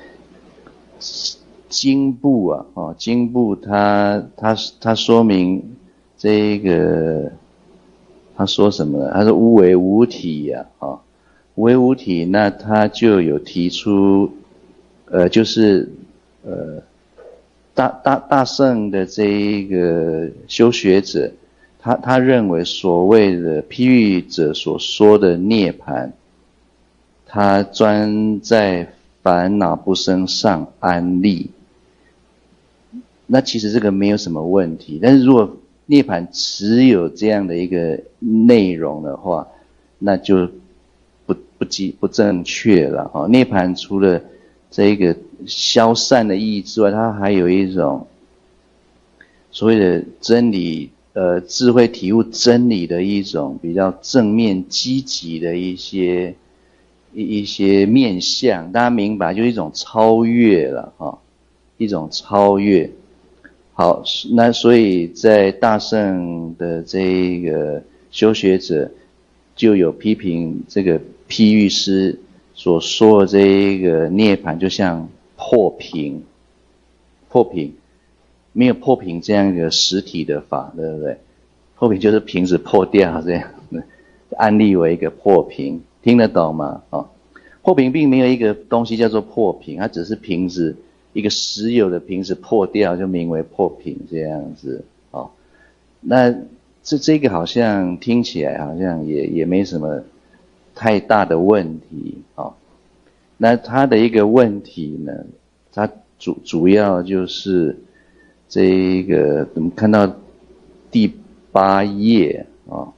经部啊，哦，经部它它它说明这个，他说什么呢？他说无为无体呀，啊，哦，无为无体，那他就有提出。呃，就是呃，大大大圣的这一个修学者，他他认为所谓的譬喻者所说的涅槃，他专在烦恼不生上安立。那其实这个没有什么问题，但是如果涅槃只有这样的一个内容的话，那就不不不不正确了啊！涅槃除了这一个消散的意义之外，它还有一种所谓的真理，呃，智慧体悟真理的一种比较正面积极的一些一一些面向，大家明白，就是一种超越了啊，一种超越。好，那所以在大圣的这一个修学者就有批评这个譬喻师所说的这一个涅槃就像破瓶，破瓶没有破瓶这样一个实体的法，对不对？破瓶就是瓶子破掉这样的，安立为一个破瓶，听得懂吗？哦，破瓶并没有一个东西叫做破瓶，它只是瓶子一个实有的瓶子破掉，就名为破瓶这样子。哦，那这这个好像听起来好像也也没什么太大的问题。哦，那它的一个问题呢，它主主要就是这一个我们看到第八页啊，哦，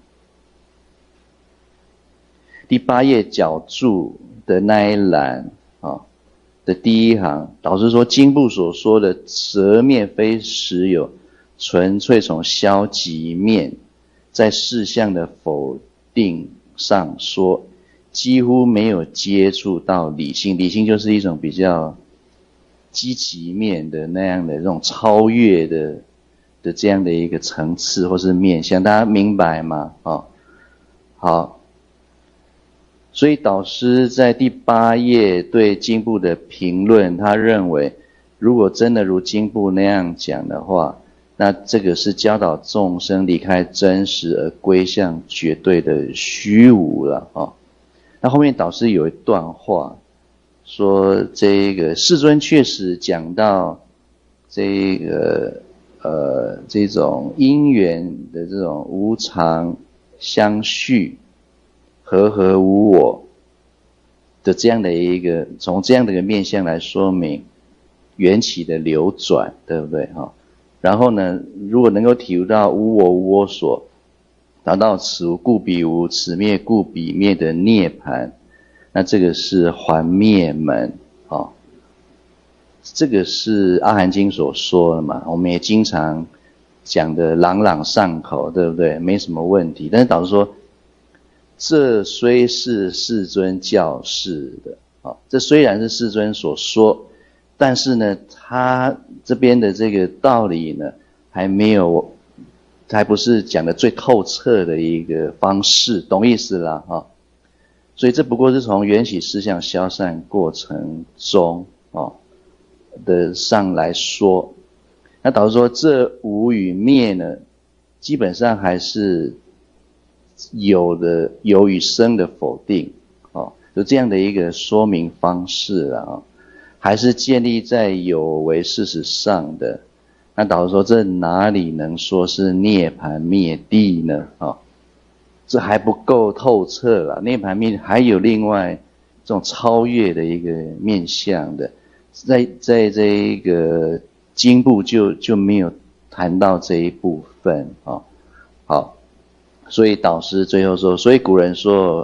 第八页角注的那一栏啊，哦，的第一行，导师说经部所说的择灭非实有，纯粹从消极面在事项的否定上说，几乎没有接触到理性。理性就是一种比较积极面的那样的这种超越的的这样的一个层次或是面向，大家明白吗？哦，好，所以导师在第八页对经部的评论，他认为如果真的如经部那样讲的话，那这个是教导众生离开真实而归向绝对的虚无了哦。那后面导师有一段话说，这个世尊确实讲到这个呃这种因缘的这种无常相续和合无我的这样的一个，从这样的一个面向来说明缘起的流转，对不对哈？然后呢，如果能够体悟到无我无我所，达到此无故彼无，此灭故彼灭的涅槃，那这个是还灭门啊，哦，这个是阿含经所说的嘛，我们也经常讲的朗朗上口，对不对？没什么问题。但是导师说，这虽是世尊教示的，哦，这虽然是世尊所说，但是呢，他这边的这个道理呢，还没有，还不是讲的最透彻的一个方式，懂意思啦，哦，所以这不过是从缘起思想消散过程中哦的上来说。那导致说这无与灭呢，基本上还是有的有与生的否定哦，就这样的一个说明方式啊，哦，还是建立在有为事实上的。那导致说这哪里能说是涅槃灭地呢？哦，这还不够透彻啦，涅槃灭还有另外这种超越的一个面向的，在在这一个经部就就没有谈到这一部分啊，哦。好，所以导师最后说，所以古人说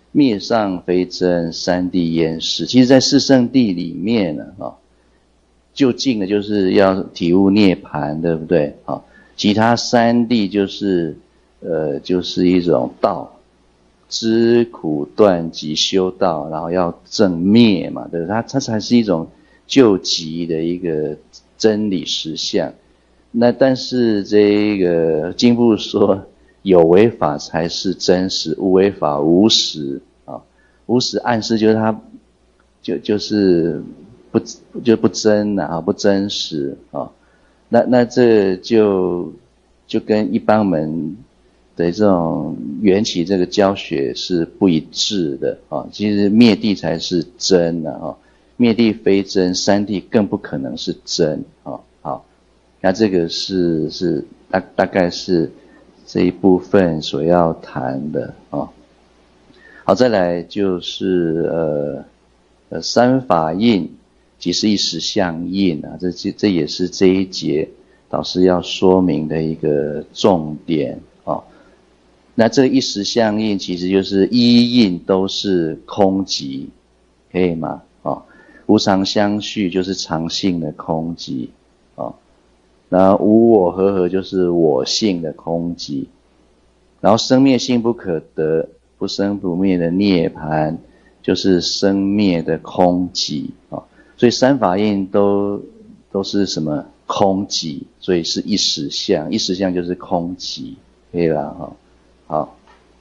灭上非真，三谛焉识。其实在四圣谛里面呢，啊，究竟的就是要体悟涅槃，对不对？啊，其他三谛就是呃就是一种道，知苦断集修道，然后要正灭嘛，对不对？它它才是一种究极的一个真理实相。那但是这个经部说，有为法才是真实，无为法无实啊。无实暗示就是它就就是不就不真啊，不真实啊。那那这就就跟一般门的这种缘起这个教学是不一致的啊。其实灭谛才是真的啊，灭谛非真，三谛更不可能是真啊。好，那这个是是大大概是这一部分所要谈的啊。好，再来就是呃呃三法印即是一时相应啊，这这这也是这一节导师要说明的一个重点啊。那这一时相应其实就是一印都是空寂，可以吗？啊，无常相续就是常性的空寂啊。然后无我和合就是我性的空寂，然后生灭性不可得，不生不灭的涅槃就是生灭的空寂啊。所以三法印都都是什么空寂，所以是一时相，一时相就是空寂，可以啦哈。好，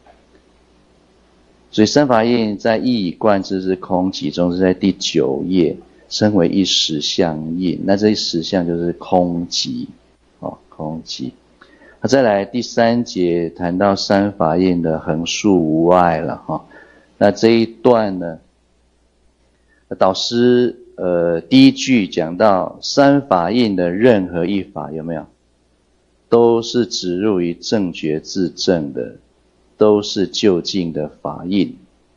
所以三法印在一以贯之之空寂中是在第九页，称为一时相印。那这一时相就是空寂，哦，空寂。那再来第三节谈到三法印的横竖无碍了哈。那这一段呢，导师呃第一句讲到三法印的任何一法有没有，都是植入于正觉自证的，都是究竟的法印。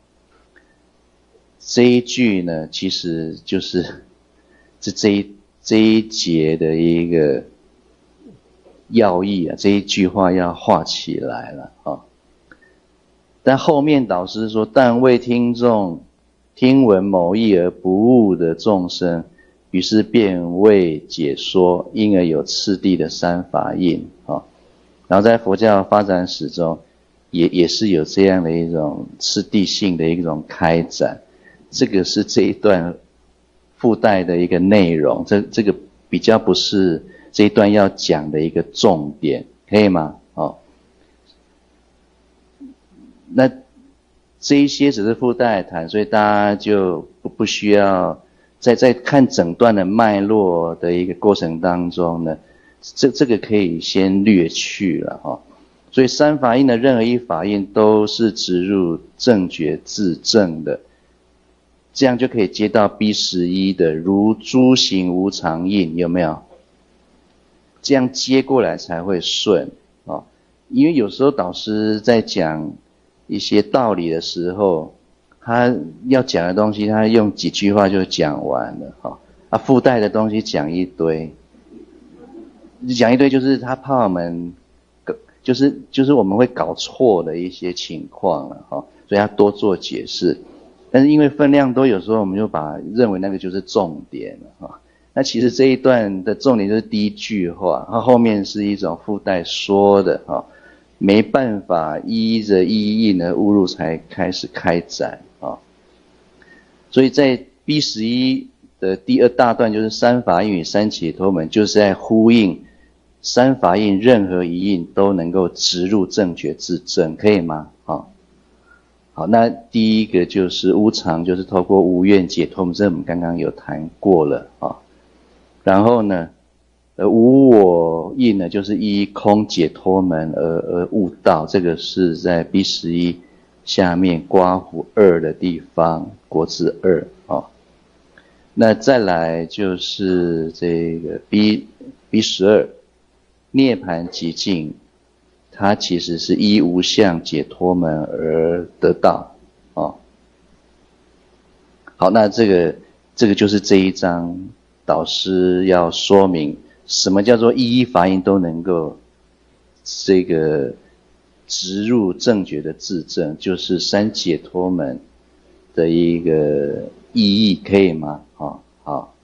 这一句呢，其实就是这这一这一节的一个要义啊，这一句话要画起来了啊。但后面导师说，但为听众听闻某义而不悟的众生，于是便为解说，因而有次第的三法印啊。然后在佛教发展史中，也也是有这样的一种次第性的一种开展。这个是这一段附带的一个内容，这这个比较不是这一段要讲的一个重点，可以吗？哦，那这一些只是附带谈，所以大家就不不需要在在看整段的脉络的一个过程当中呢，这这个可以先略去了哈、哦。所以三法印的任何一法印都是植入正觉自证的，这样就可以接到 B 十一 的如诸行无常印，有没有？这样接过来才会顺啊、哦。因为有时候导师在讲一些道理的时候，他要讲的东西，他用几句话就讲完了哈、哦。啊，附带的东西讲一堆，讲一堆就是他怕我们，就是就是我们会搞错的一些情况了哈、哦，所以他多做解释。但是因为分量多，有时候我们就把认为那个就是重点了哈。那其实这一段的重点就是第一句话，它后面是一种附带说的哈，没办法依着意义呢误入才开始开展啊。所以在 B 十一 的第二大段就是三法印与三解脱门，就是在呼应三法印任何一印都能够植入正觉自证，可以吗？啊。好，那第一个就是无常，就是透过无愿解脱门，这我们刚刚有谈过了啊。然后呢，呃，无我印呢，就是依空解脱门而而悟道，这个是在 B 十一 下面刮胡二的地方，国字二啊。那再来就是这个 B B 十二，涅槃极境。它其实是依无相解脱门而得到哦。好，那这个这个就是这一章导师要说明什么叫做一一法印都能够这个直入正觉的自证，就是三解脱门的一个意义，可以吗？好，好。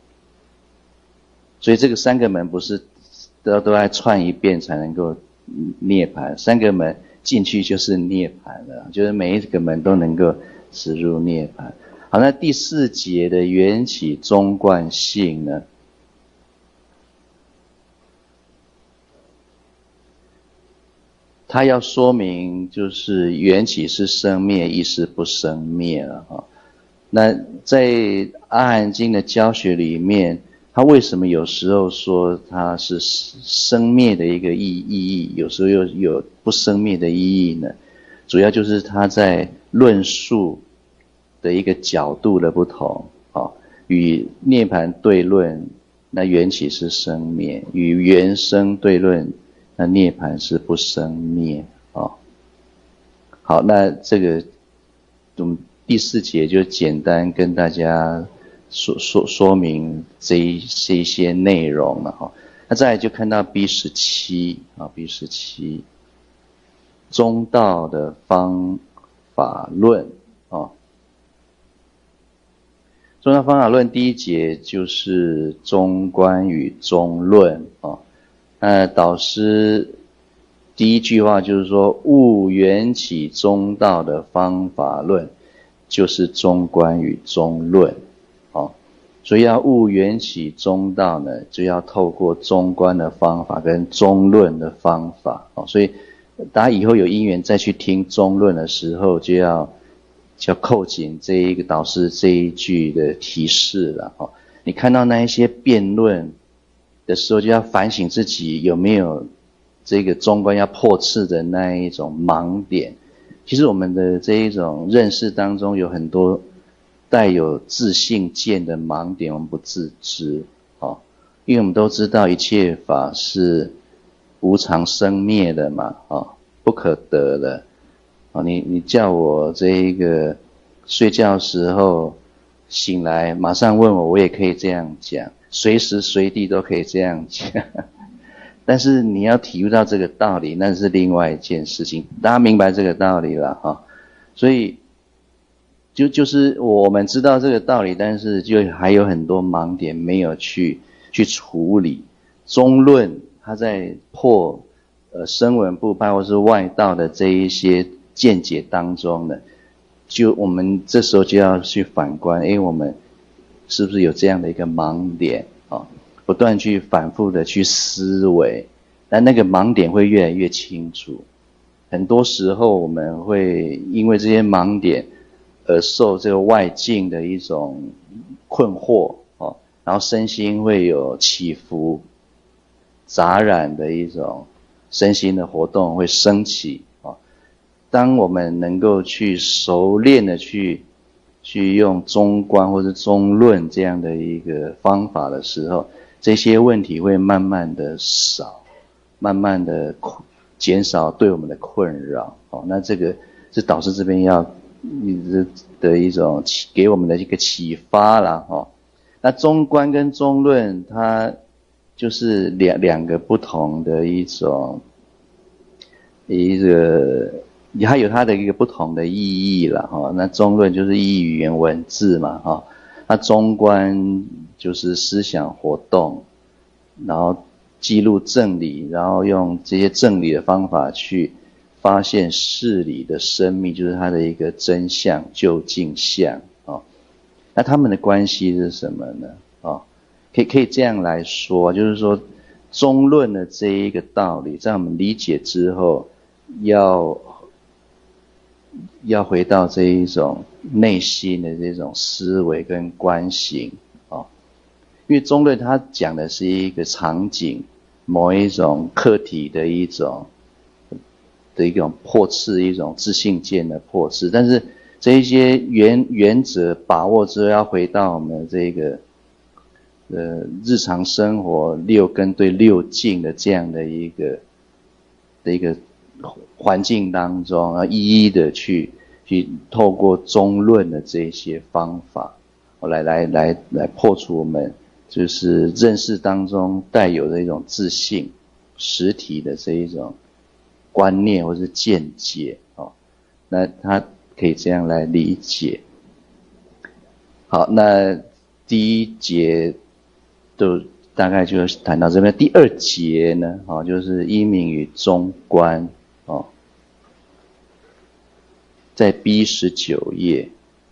所以这个三个门不是都都要串一遍才能够涅槃，三个门进去就是涅槃了，就是每一个门都能够直入涅槃。好，那第四节的缘起中观性呢？它要说明就是缘起是生灭，亦是不生灭了哈。那在阿含经的教学里面，它为什么有时候说它是生灭的一个意义，有时候又有不生灭的意义呢？主要就是它在论述的一个角度的不同啊，与涅槃对论，那缘起是生灭；与缘生对论，那涅槃是不生灭啊。好，那这个我们第四节就简单跟大家说说说明这一这一些内容了哈。那再来就看到 B 十七 啊 ，B 十七中道的方法论啊。中道方法论第一节就是中观与中论啊。那导师第一句话就是说，悟缘起中道的方法论，就是中观与中论，哦，所以要悟缘起中道呢，就要透过中观的方法跟中论的方法，哦，所以大家以后有因缘再去听中论的时候，就要就要扣紧这一个导师这一句的提示了，哦，你看到那一些辩论的时候，就要反省自己有没有这个中观要破斥的那一种盲点。其实我们的这一种认识当中有很多带有自性见的盲点，我们不自知，哦，因为我们都知道一切法是无常生灭的嘛，哦，不可得的，哦，你你叫我这一个睡觉时候醒来马上问我，我也可以这样讲，随时随地都可以这样讲。但是你要体悟到这个道理，那是另外一件事情。大家明白这个道理了哈？所以就就是我们知道这个道理，但是就还有很多盲点没有去去处理。中论它在破呃声闻部派或是外道的这一些见解当中呢，就我们这时候就要去反观，诶，我们是不是有这样的一个盲点啊？不断去反复的去思维，但那个盲点会越来越清楚。很多时候我们会因为这些盲点而受这个外境的一种困惑，哦，然后身心会有起伏杂染的一种身心的活动会升起，哦，当我们能够去熟练的去去用中观或是中论这样的一个方法的时候，这些问题会慢慢的少，慢慢的减少对我们的困扰，哦，那这个是导师这边要的一种给我们的一个启发啦，哦。那中观跟中论它就是两两个不同的一种一个它有它的一个不同的意义啦，哦。那中论就是意义语言文字嘛，哦，那中观就是思想活动，然后记录正理，然后用这些正理的方法去发现事理的生命，就是它的一个真相究竟相，哦。那他们的关系是什么呢？哦，可以可以这样来说，就是说中论的这一个道理，在我们理解之后，要要回到这一种内心的这种思维跟观行，哦，因为中论它讲的是一个场景，某一种课题的一种的一种破斥，一种自性见的破斥，但是这一些原原则把握之后，要回到我们这个呃日常生活六根对六境的这样的一个的一个环境当中，要一一的去去透过中论的这些方法，来来来来破除我们就是认识当中带有的一种自性实体的这一种观念或是见解哦，那他可以这样来理解。好，那第一节都大概就谈到这边。第二节呢，哦，就是一名与中观哦，在 B 十九页，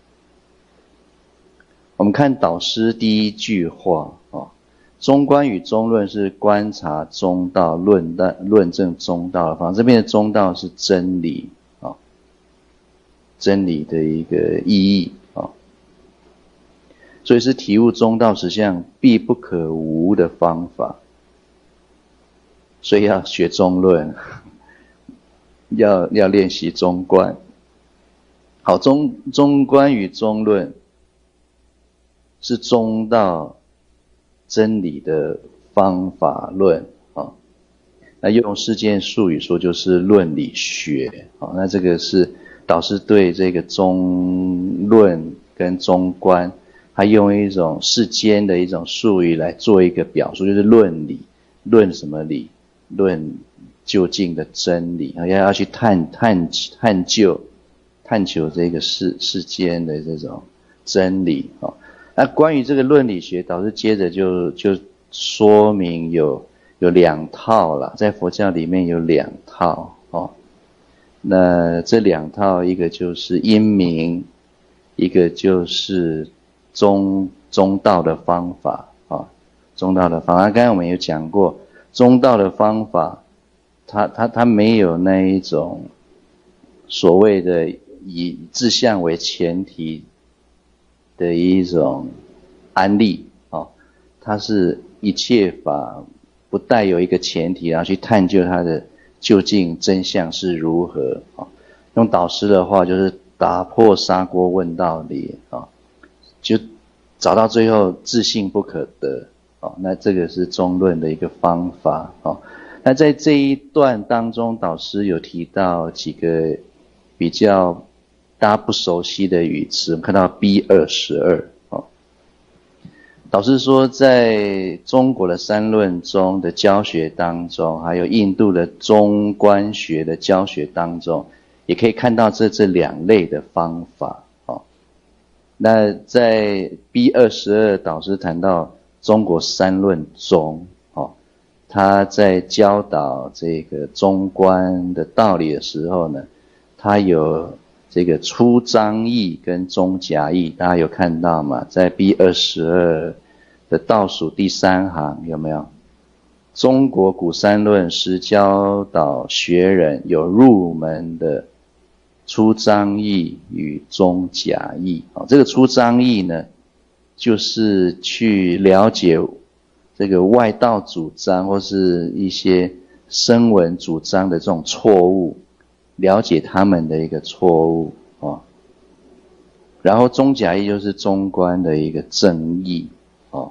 我们看导师第一句话哦，中观与中论是观察中道、论的论证中道的方法。这边的中道是真理哦，真理的一个意义哦。所以是体悟中道实相必不可无的方法，所以要学中论，要要练习中观。好，中中观与中论是中道真理的方法论啊，那用世间术语说就是论理学啊。那这个是导师对这个中论跟中观，他用一种世间的一种术语来做一个表述，就是论理，论什么理？论究竟的真理，要要去探探探究、探求这个世世间的这种真理啊。那关于这个论理学，导师接着就就说明有有两套啦，在佛教里面有两套哦。那这两套，一个就是因明，一个就是中中道的方法啊，中道的方法。刚才我们有讲过，中道的方法，它它它没有那一种所谓的以志向为前提的一种安立啊，它是一切法不带有一个前提，然后去探究它的究竟真相是如何啊。用导师的话就是打破砂锅问到底啊，就找到最后自信不可得哦。那这个是中论的一个方法哦。那在这一段当中，导师有提到几个比较大家不熟悉的语词，我们看到 B 二十二哦。导师说，在中国的三论中的教学当中，还有印度的中观学的教学当中，也可以看到这这两类的方法哦。那在 B 二十二，导师谈到中国三论中哦，他在教导这个中观的道理的时候呢，他有这个出章义跟中夹义，大家有看到吗？在 B 二十二的倒数第三行有没有？中国古三论是教导学人有入门的出章义与中夹义。这个出章义呢，就是去了解这个外道主张或是一些声闻主张的这种错误，了解他们的一个错误哦。然后中夹义就是中观的一个正义哦。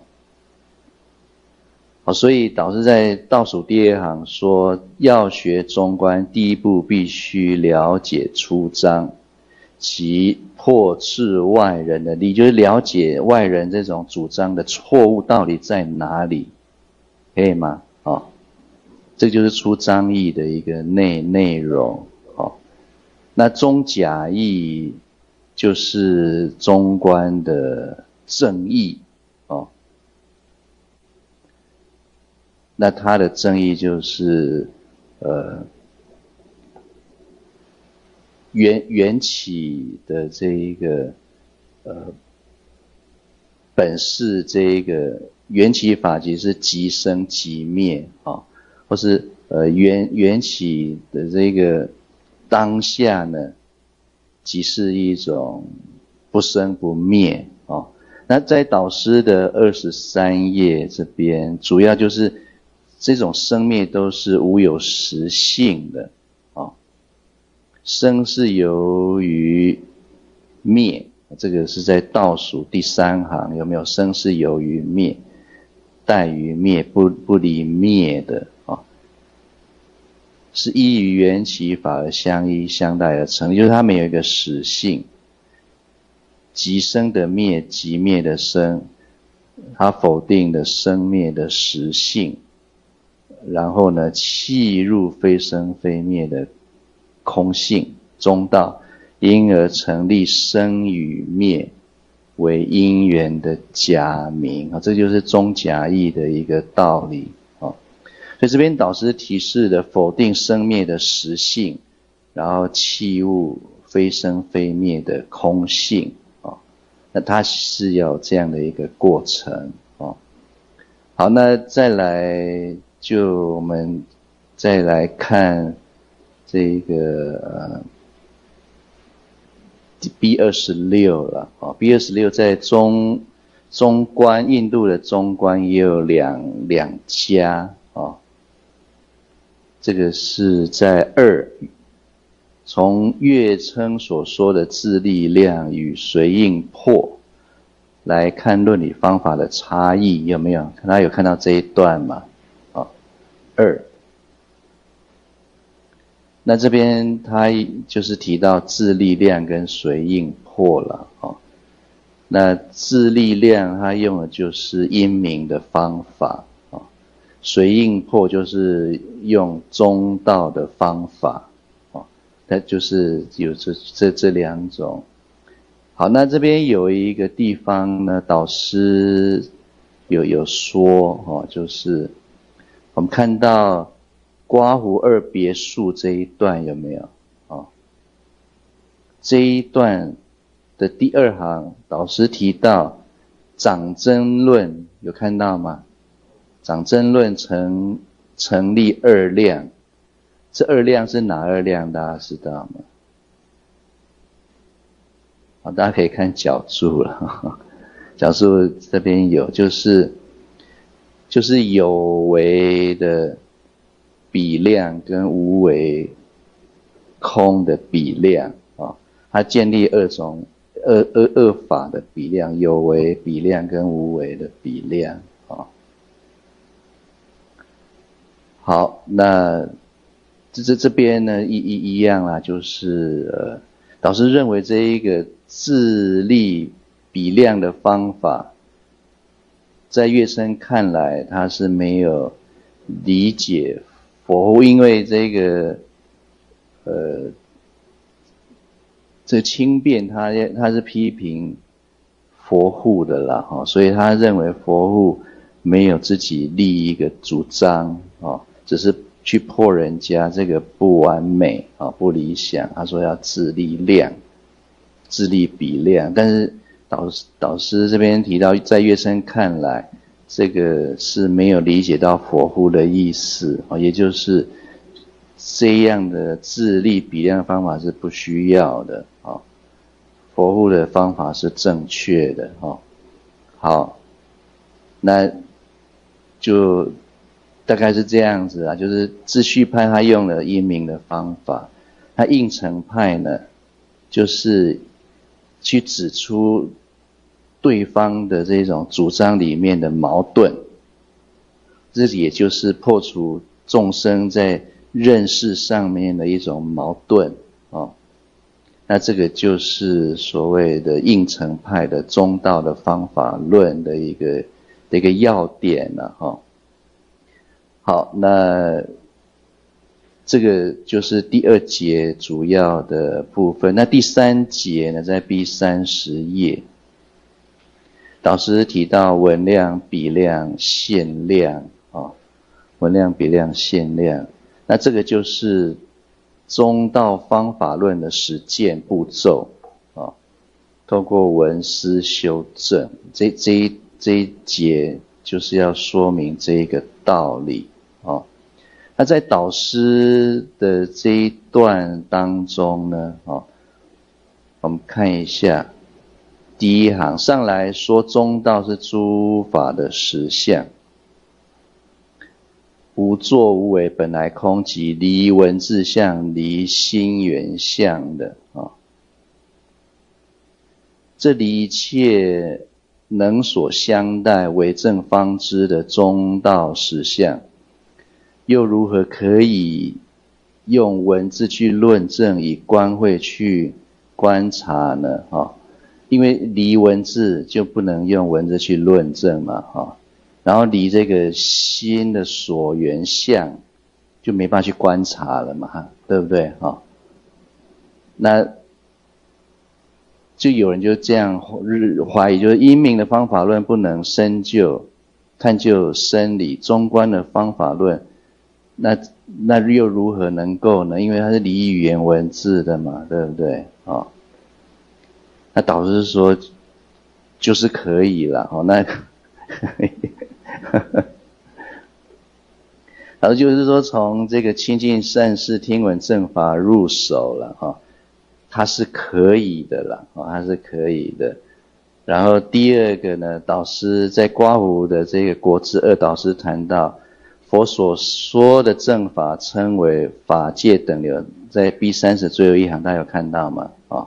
好，所以导师在倒数第二行说，要学中观，第一步必须了解出章，其破斥外人的理，就是了解外人这种主张的错误到底在哪里，可以吗？哦，这就是出章义的一个内内容哦。那中夹义就是中观的正义哦。那它的正义就是呃缘缘起的这一个呃本是这一个缘起法即是即生即灭啊、哦，或是呃缘缘起的这个当下呢，即是一种不生不灭啊、哦。那在导师的二十三页这边，主要就是这种生灭都是无有实性的啊、哦，生是由于灭，这个是在倒数第三行，有没有？生是由于灭，待于灭，不不离灭的啊、哦，是依于缘起法而相依相待而成立，就是它们有一个实性，即生的灭，即灭的生，它否定的生灭的实性。 然后呢，契入非生非灭的空性中道，因而成立生与灭为因缘的假名啊，这就是中假义的一个道理啊。所以这边导师提示的否定生灭的实性，然后契入非生非灭的空性啊，那它是有这样的一个过程啊。好，那再来就我们再来看这个呃 B 二十六 了啊 ，B 二十六在中中观印度的中观也有两两家啊，这个是在二，从月称所说的自力量与随应破来看论理方法的差异，有没有？大家有看到这一段吗？啊，二。那这边他就是提到自力量跟随应破了哦。那自力量他用的就是因明的方法哦，随应破就是用中道的方法哦，那就是有这这这两种。好，那这边有一个地方呢，导师有有说哦，就是我们看到刮胡二别数这一段有没有？哦，这一段的第二行，导师提到长真论，有看到吗？长真论成成立二量，这二量是哪二量？大家知道吗？好，大家可以看角注了，呵呵，角注这边有，就是就是有为的比量跟无为空的比量啊，哦，它建立二种二二二法的比量，有为比量跟无为的比量啊，哦。好，那这这这边呢一一一样啦，就是呃，导师认为这一个自力比量的方法，在月称看来，他是没有理解佛护，因为这个呃，这轻辩他他是批评佛护的啦，哈，所以他认为佛护没有自己立一个主张啊，只是去破人家这个不完美啊，不理想。他说要自力量，自力比量，但是导师导师这边提到，在月称看来，这个是没有理解到佛护的意思啊，也就是这样的自力比量方法是不需要的啊，佛护的方法是正确的啊。好，那就大概是这样子啊，就是秩序派他用了因明的方法，他应成派呢，就是去指出对方的这种主张里面的矛盾，这也就是破除众生在认识上面的一种矛盾哦。那这个就是所谓的应成派的中道的方法论的一个的一个要点了哈。好，那这个就是第二节主要的部分。那第三节呢，在 B 三十 页，导师提到文量、比量、限量啊，文量、比量、限量。那这个就是中道方法论的实践步骤啊，透过文思修正，这这一这一节就是要说明这一个道理啊。那在导师的这一段当中呢，啊，我们看一下第一行上来说，中道是诸法的实相，无作无为，本来空寂，离文字相，离心缘相的啊。这离一切能所相待为正方知的中道实相，又如何可以用文字去论证，以观慧去观察呢？哈，因为离文字就不能用文字去论证嘛，哈。 然后离这个心的所缘相就没办法去观察了嘛，对不对？哈、哦，那就有人就这样怀疑，就是因命的方法论不能深究探究生理，中观的方法论，那那又如何能够呢？因为它是离语言文字的嘛，对不对？哦，那导师说就是可以了，哦，那然后就是说从这个亲近善事听闻正法入手了，哈、哦，它是可以的啦，哦，它是可以的。然后第二个呢，导师在刮胡的这个国字二导师谈到，佛所说的正法称为法界等流，在 B 三十 最后一行，大家有看到吗？哦，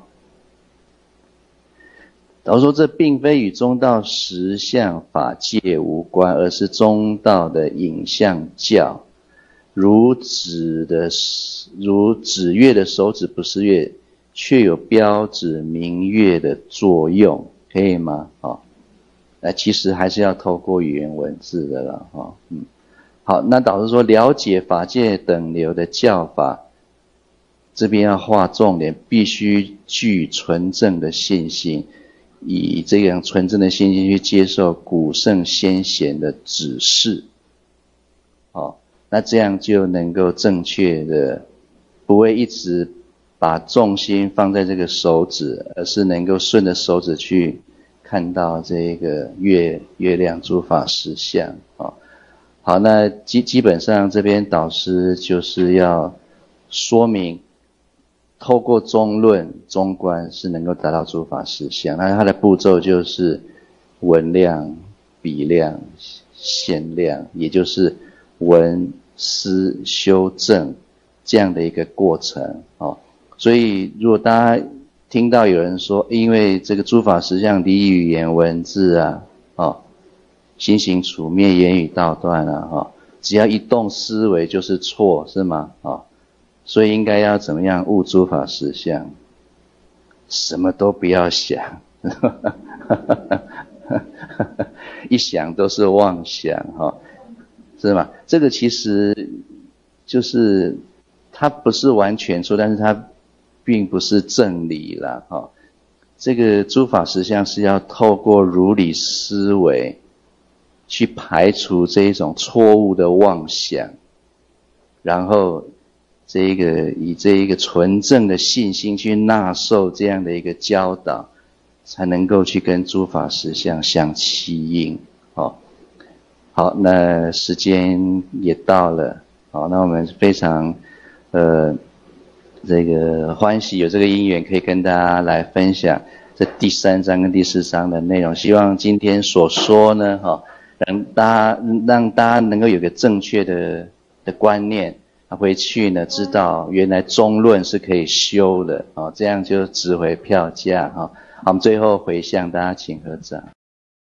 导师说这并非与中道实相法界无关，而是中道的影像教，如指的如指月的手指不是月，却有标指明月的作用。可以吗？哦，那其实还是要透过语言文字的啦，哈、哦，嗯，好，那导师说了解法界等流的教法，这边要划重点，必须具纯正的信心，以这样纯正的信心去接受古圣先贤的指示，哦，那这样就能够正确的，不会一直把重心放在这个手指，而是能够顺着手指去看到这个月月亮诸法实相，哦，好，那基基本上这边导师就是要说明，透过中论中观是能够达到诸法实相，那它的步骤就是闻量、比量、限量，也就是闻思修正这样的一个过程，哦，所以如果大家听到有人说，因为这个诸法实相离语言文字啊，哦，心行处灭，言语道断啊，哦，只要一动思维就是错，是吗？哦，所以应该要怎么样悟诸法实相？什么都不要想，一想都是妄想，哈、哦，是吗？这个其实就是它不是完全错，但是它并不是正理啦，哈、哦。这个诸法实相是要透过如理思维去排除这一种错误的妄想，然后这一个以这一个纯正的信心去纳受这样的一个教导，才能够去跟诸法实相相契应。哦，好，那时间也到了，好，那我们非常呃这个欢喜有这个因缘可以跟大家来分享这第三章跟第四章的内容。希望今天所说呢，哈、哦，让大家让大家能够有个正确的的观念，回去呢知道原来中论是可以修的，哦，这样就值回票价，哈、哦。好，我们最后回向，大家请合掌。